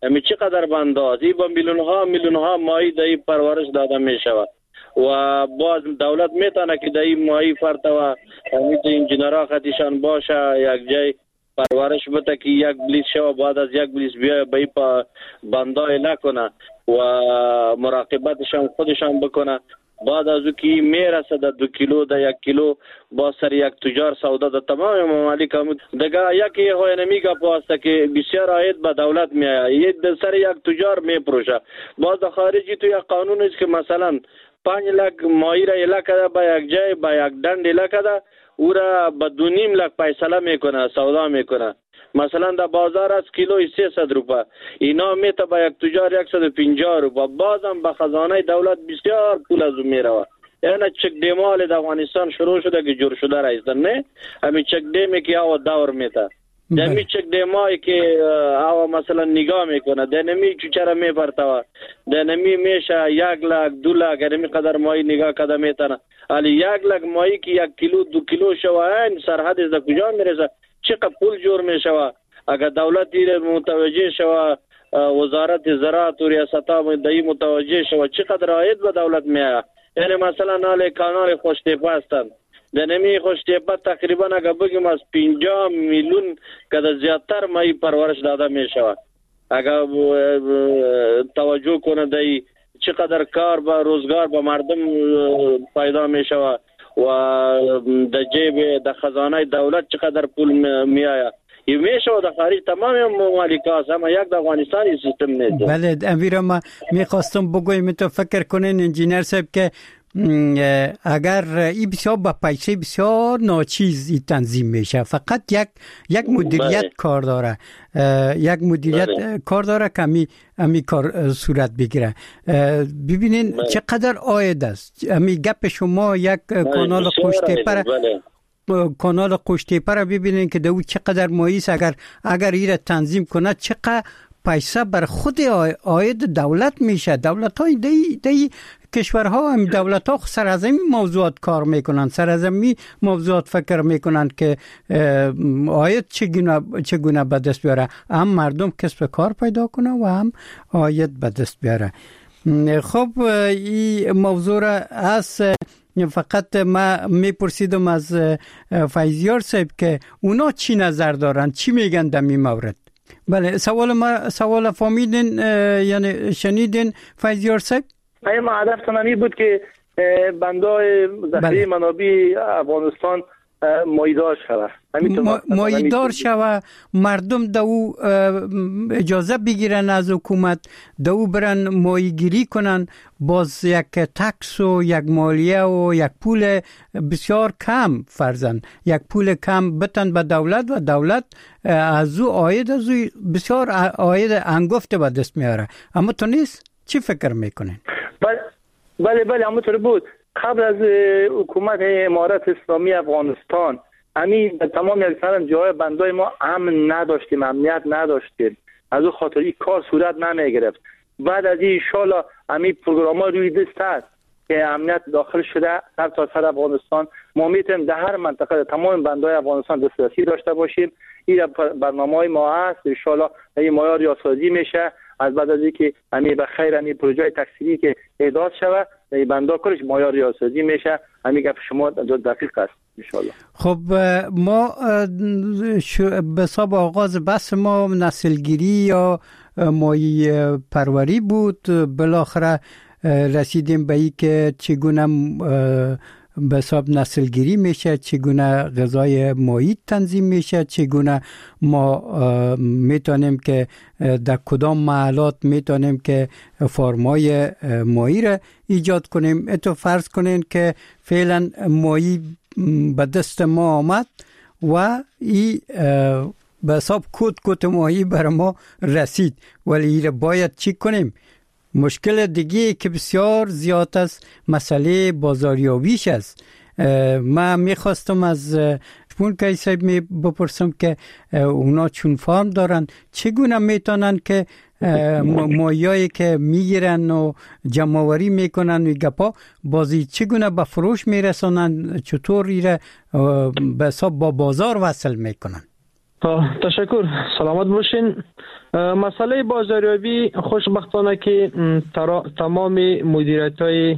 امی چقدر بنداز ای با میلیون ها ماهی دایی پرورش داده می شود و باز دولت میتونه که دایی ماهی فرته و امیت انجینرها خطیشان باشه یک جای پرورش بده که یک بلیس شو بعد از یک بلیس بیا بایی پا بندای نکنه و مراقبتشان خودشان بکنه. بعد از او که میرسه در 2 کیلو در 1 کیلو با سر یک تجار سودا در تمام ممالک دیگه یکی های نمیگه پاسته که بسیار عاید به دولت میآید یک سر یک تجار میپروشه. باز در خارجی تو یک قانون است که مثلا 5 لک ماهی را الکه ده به یک جای به یک دند الکه ده او را به 2.5 لک فیصله میکنه سودا میکنه. مثلا در بازار از کیلو 300 روپه اینا میته به یک تجار 150 روپه بازم به خزانه دولت بسیار پول از اون میروه. یعنی چک دیمال در افغانستان شروع شده که جور شده رایستن نه همین چک دیمی که آوا دور میته دمی چک دیمایی که آوا مثلا نگاه میکنه دنمی چوچره میپرتوا دنمی میشه 1 لک 2 لک نمی قدر ماهی نگاه کده میتنه علی 1 لک ماهی که 1 کیلو 2 کیلو شوه سرحد از کجا میرسه چقدر پول جور میشوه. اگر دولت دیر متوجه شوه وزارت زراعت و ریاست ها دایی متوجه شوه چقدر عاید به دولت میآید. یعنی مثلا نال کانال خوشتیپه هستند دنمی خوشتیپه تقریبا اگر بگیم از 50 میلیون کده زیادتر ماهی پرورش داده میشوه. اگر توجه کنه دایی چقدر کار با روزگار با مردم پیدا میشوه و در جیب در خزانه دولت چقدر پول میآید. این میشه در خارج تمام ممالک هست اما یک در افغانستان این سیستم نیست. بله امیر ما میخواستم بگویم تو فکر کنین انجینر صاحب که اگر این بسیار با پیسه بسیار ناچیز این تنظیم میشه فقط یک مدیریت کار داره یک مدیریت کار داره که امی کار صورت بگیره. ببینین چقدر عاید است امی گپ شما یک کانال کانال قوشتیپه را ببینین که دو چقدر ماییست اگر ایره تنظیم کنه چقدر پیسه بر خود عاید دولت میشه. دولت های دی کشورها هم دولت ها سر از این موضوعات کار میکنن سر از این موضوعات فکر میکنن که عاید چگونه به دست بیاره هم مردم کسب کار پیدا کنه و هم عاید به دست بیاره. خب این موضوع را از فقط ما میپرسیدم از فیضیار صاحب که اونا چی نظر دارن چی میگن در این مورد. بله سوال فهمیدین یعنی شنیدین فیضیار صاحب؟ ما هدفتان همی بود که بندای ذخیره منابع افغانستان مایدار شود مایدار شود مردم دو اجازه بگیرن از حکومت دو برن ماهیگیری کنن باز یک تکس و یک مالیه و یک پول بسیار کم فرزن یک پول کم بتن به دولت و دولت از او عاید از او بسیار عاید انگفت به دست میاره. اما تو نیست چی فکر میکنین؟ بله همونطور بود. قبل از حکومت امارت اسلامی افغانستان در تمام یک سال جای بندای ما امن نداشتیم امنیت نداشتیم از او خاطر این کار صورت نمی گرفت. بعد از این انشالله پروگرام ها روی دست هست که امنیت داخل شده سر تا سر افغانستان ما میتونیم در هر منطقه تمام بندای افغانستان دسترسی داشته باشیم. این برنامه های ما هست انشالله این مایار ریاسازی میشه از بعد از اینکه به خیر پروژه تکثیری که احداث شود این بندا کلش مایار ریاسازی میشه. گپ شما دقیق است انشالله. خب ما به حساب آغاز بحث ما نسلگیری یا ماهی پروری بود بالاخره رسیدیم به این که چگونه به حساب نسلگیری میشه چگونه غذای ماهی تنظیم میشه چگونه ما میتونیم که در کدام محلات میتونیم که فارمای ماهی را ایجاد کنیم. اتو فرض کنین که فعلا ماهی به دست ما آمد و این به حساب کت ماهی بر ما رسید ولی این را باید چی کنیم؟ مشکل دیگه که بسیار زیاد است مسئله بازاریابیش است. من میخواستم از شمون که صاحب بپرسم که اونا چون فارم دارن چگونه میتونن که ماهیایی که میگیرن و جمع‌آوری میکنن و گپا بازی چگونه به فروش میرسونن چطور ایره به حساب با بازار وصل میکنن؟ تشکر، سلامت باشین. مسئله بازاریابی خوشبختانه که تمام مدیریت‌های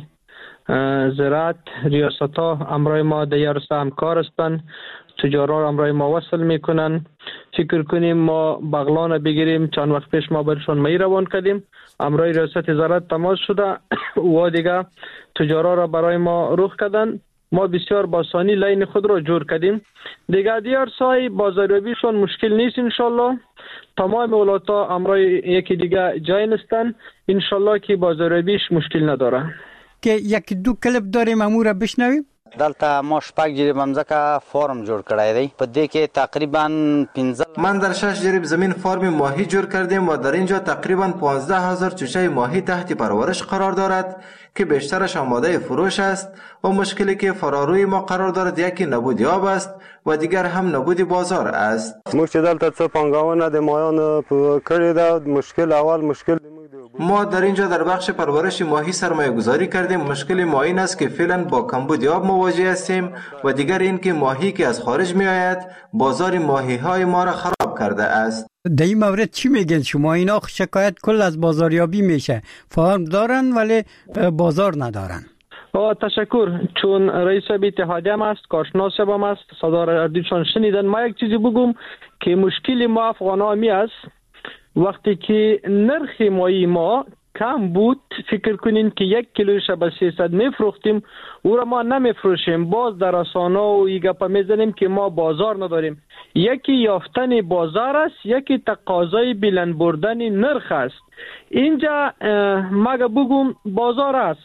زراعت ریاست‌ها همراه ما در یارسه همکار هستند، تجارا همراه ما وصل میکنن. فکر کنیم ما بغلان بگیریم، چند وقت پیش ما برشان می روان کردیم، همراه ریاست زراعت تماس شده و دیگه تجارا را برای ما روخ کردن. ما بسیار باسانی لین خود را جور کردیم. دیگه دیار سای بازاریابیشون مشکل نیست انشالله. تمام ولایت‌ها همراه یکی دیگه جای نستن، انشالله که بازاریابیش مشکل نداره. که یک دو کلپ داریم امور بشنویم. دلته ما شپږ جریب ممزکه فارم جوړ کړی دی، په دې کې تقریبا 15 من در 6 جریب زمین فارم ماهی جور کردیم و در اینجا تقریبا 15000 چوچه ماهی تحت پرورش قرار دارد که بیشترش آماده فروش است و مشکلی که فراروی ما قرار دارد یکی نبود آب است و دیگر هم نبود بازار است. موږ دلته څه پنګاونه د مایان کړی دا مشکل اول مشکل ما در اینجا در بخش پرورش ماهی سرمایه گذاری کردیم. مشکل ما این است که فعلا با کمبود آب مواجه هستیم و دیگر این که ماهی که از خارج می آید بازار ماهی های ما را خراب کرده است. در این مورد چی میگن شما؟ اینا شکایت کل از بازاریابی میشه، فارم دارن ولی بازار ندارن. تشکر. چون رئیس اتحادیه هم است، کارشناس هم است، صدا اردیشان شنیدن. ما یک چیزی بگم که مشکل ما افغانا می است. وقتی که نرخ ماهی ما کم بود، فکر کنین که 1 کیلوش به 300 میفروختیم، او را ما نمیفروشیم. باز در رسانه و این گپا میزنیم که ما بازار نداریم. یکی یافتن بازار است، یکی تقاضای بلند بردن نرخ است. اینجا مگه بگم بازار است،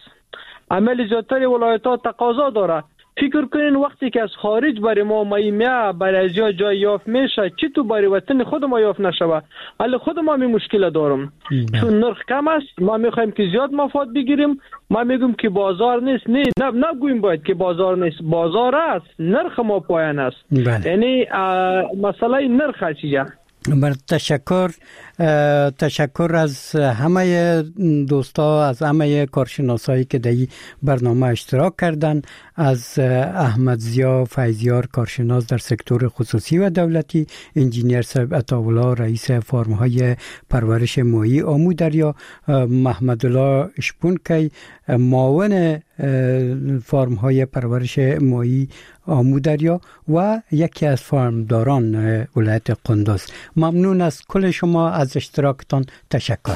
عمل زیادتر ولایت‌ها تقاضا داره. فکر کنین وقتی که از خارج برای ما مایمه برای از جای یافت میشه، چی تو برای وطن خود ما یافت نشوه؟ ولی خود ما می مشکل دارم. چون نرخ کم است، ما میخوایم که زیاد مفاد بگیریم. ما میگم که بازار نیست. نه نگویم باید که بازار نیست، بازار است، نرخ ما پایان است. یعنی مسئله نرخ است. بر تشکر از همه دوستا، از همه کارشناسایی که در این برنامه اشتراک کردند. از احمد ضیا فیضیار کارشناس در سکتور خصوصی و دولتی، انجینیر صاحب عطاالله رئیس فارم‌های پرورش ماهی آمو دریا، محمد الله اشپونکی معاون فارم‌های پرورش ماهی آمو دریا و یکی از فارمداران ولایت قندوز. ممنون از کل شما، از اشتراکتان تشکر.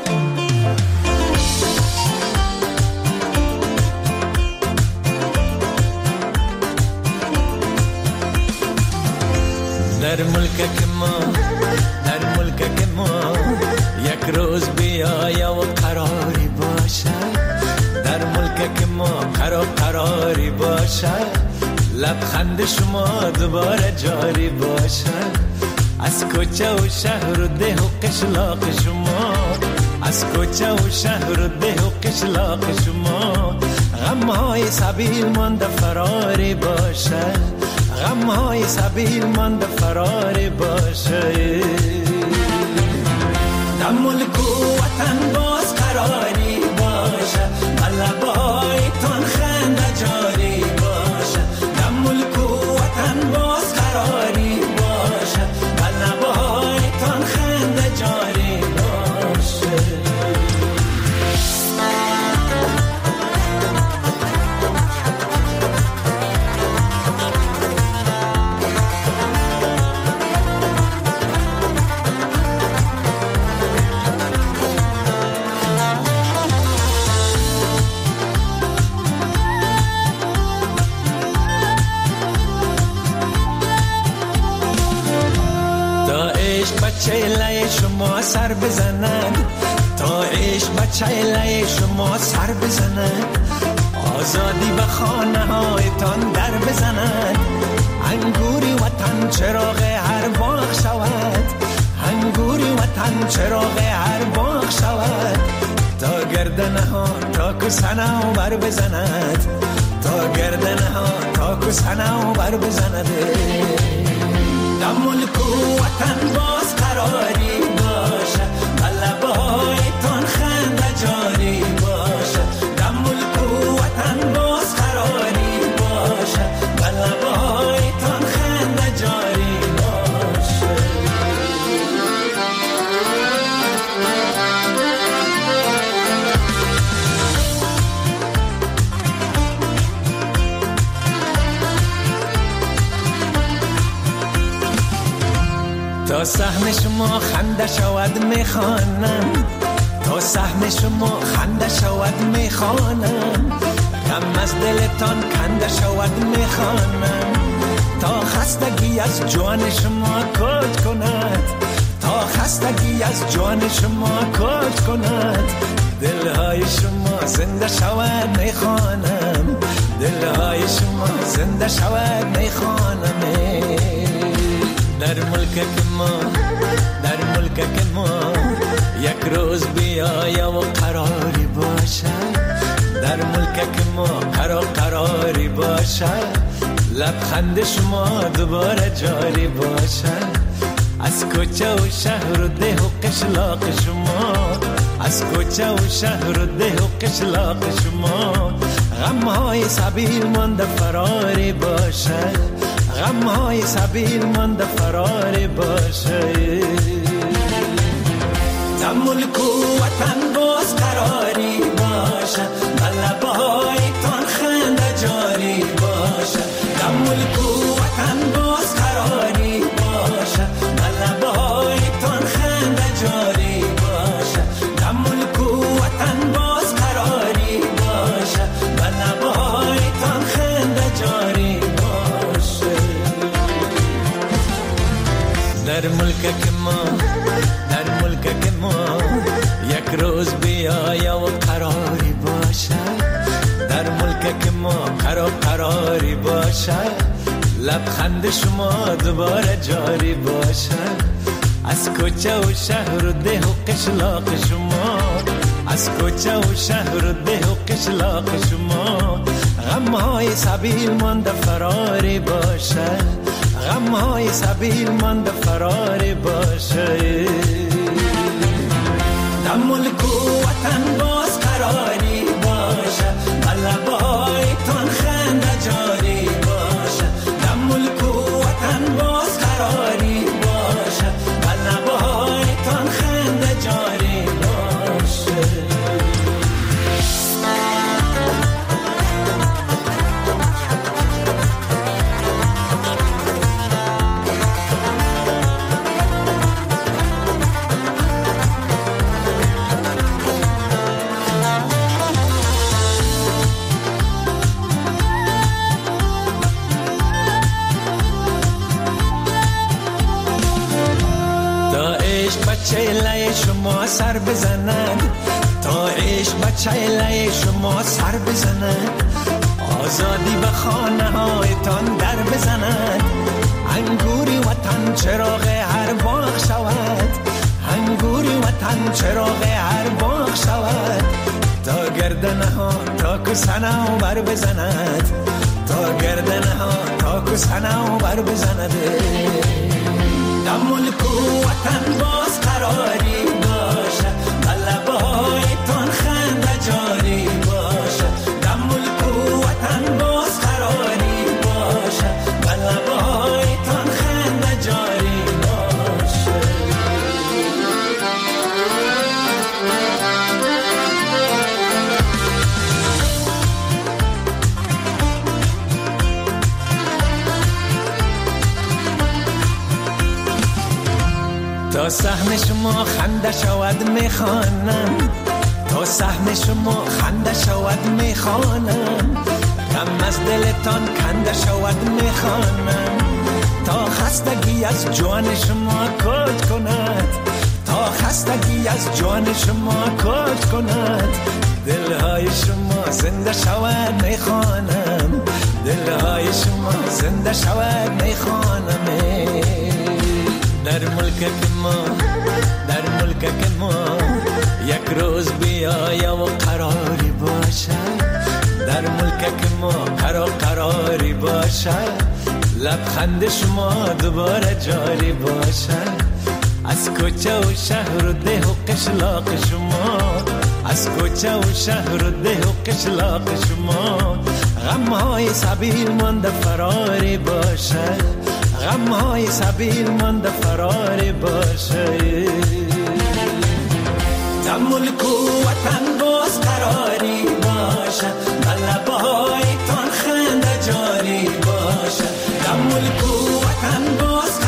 در ملک ما یک روز بیاید و قراری باشد. در ملک ما قراری باشد. لبخند شما دوباره جاری باشد. از کوچه و شهر و ده و قشلاق شما، از کوچه و شهر و ده و قشلاق شما، غمهای سبیل مانده فراری باشد. غمهای سبیل مانده فراری باشد. در ملک و وطن باز قراری باشد. لبایتان خنده جاری باشد. در ملک و وطن باز قراری باشد. لبایتان خنده جاری باشد. چهله شما سر بزنند، تا عشق بچهله شما سر بزنند، آزادی به خانه هایتان در بزنند، انگوری وطن چراغ هر باغ شود، انگوری وطن چراغ هر باغ شود، تا گردنه ها تا کسنه بر بزند، تا گردنه ها تا کسنه بر بزند. در ملک و وطن باز قراری باشد. لبایتان خنده جاری باشد. در ملک و وطن باز قراری باشد. لبایتان خنده جاری باشد. سهم شما خنده شود میخوانم، تا سهم شما خنده شود میخوانم، غم از دلتان کنده شود میخوانم، تا خستگی از جان شما کج کند، تا خستگی از جان شما کج کند، دلهای شما زنده شود میخوانم، دلهای شما زنده شود میخوانم. در ملک ما، در ملک ما یک روز بیایم و قراری باشد، در ملک ما قراری باشد، لبخند شما دوباره جاری باشد، از کوچه و شهر و ده و قشلاق شما، از کوچه و شهر و ده و قشلاق شما، غمهای سبیل مانده فراری باشد، غمهای سبیل مانده فراری باشد. در ملک و وطن باز قراری باشد، لبهایتان خنده جاری باشد، در ملک و وطن باز قراری باشد، لبهایتان خنده جاری باشد، در ملک و وطن باز قراری باشد، لبهایتان خنده جاری باشد. در ملک ما، در ملک ما یک روز بیایم و قراری باشد، در ملک ما قراری باشد، لبخند شما دوباره جاری باشد، از کوچه و شهر و ده و قشلاق شما، از کوچه و شهر و ده و قشلاق شما، غمهای سبیل مانده فراری باشد، غمهای سبیل مانده فراری باشد. در ملک و وطن باز قراری باشد، لبهایتان خنده جاری باشد، در ملک و وطن باز قراری باشد، لبهایتان خنده جاری باشد. چهله شما سر بزند، تا عشق بچه چهله شما سر بزند، آزادی به خانه هایتان در بزند، انگوری وطن چراغ هر باغ شود، انگوری وطن چراغ هر باغ شود، تا گردنه ها تا کسنه و بر بزند، تا گردنه ها تا کسنه و بر بزند. در ملک و وطن باز قراری باشد، لبهایتان خنده جاری باشد، در ملک و وطن باز قراری باشد، لبهایتان خنده جاری باشد. تا سهم شما خنده شود میخوانم، تا سهم شما خنده شود میخوانم، غم از دلتان کنده شود میخوانم، تا خستگی از جان شما کج کند، تا خستگی از جان شما کج کند، دلهای شما زنده شود میخوانم، دلهای شما زنده شود میخوانم. در ملک ما، در ملک ما یک روز بیایم و قراری باشد، در ملک ما قراری باشد، لبخند شما دوباره جاری باشد، از کوچه و شهر و ده و قشلاق شما، از کوچه و شهر و ده و قشلاق شما، غمهای سبیل مانده فراری باشد، غمهای سبیل مانده فراری باشد. در ملک و وطن باز قراری باشد، لبهایتان خنده جاری باشد، در ملک و وطن باز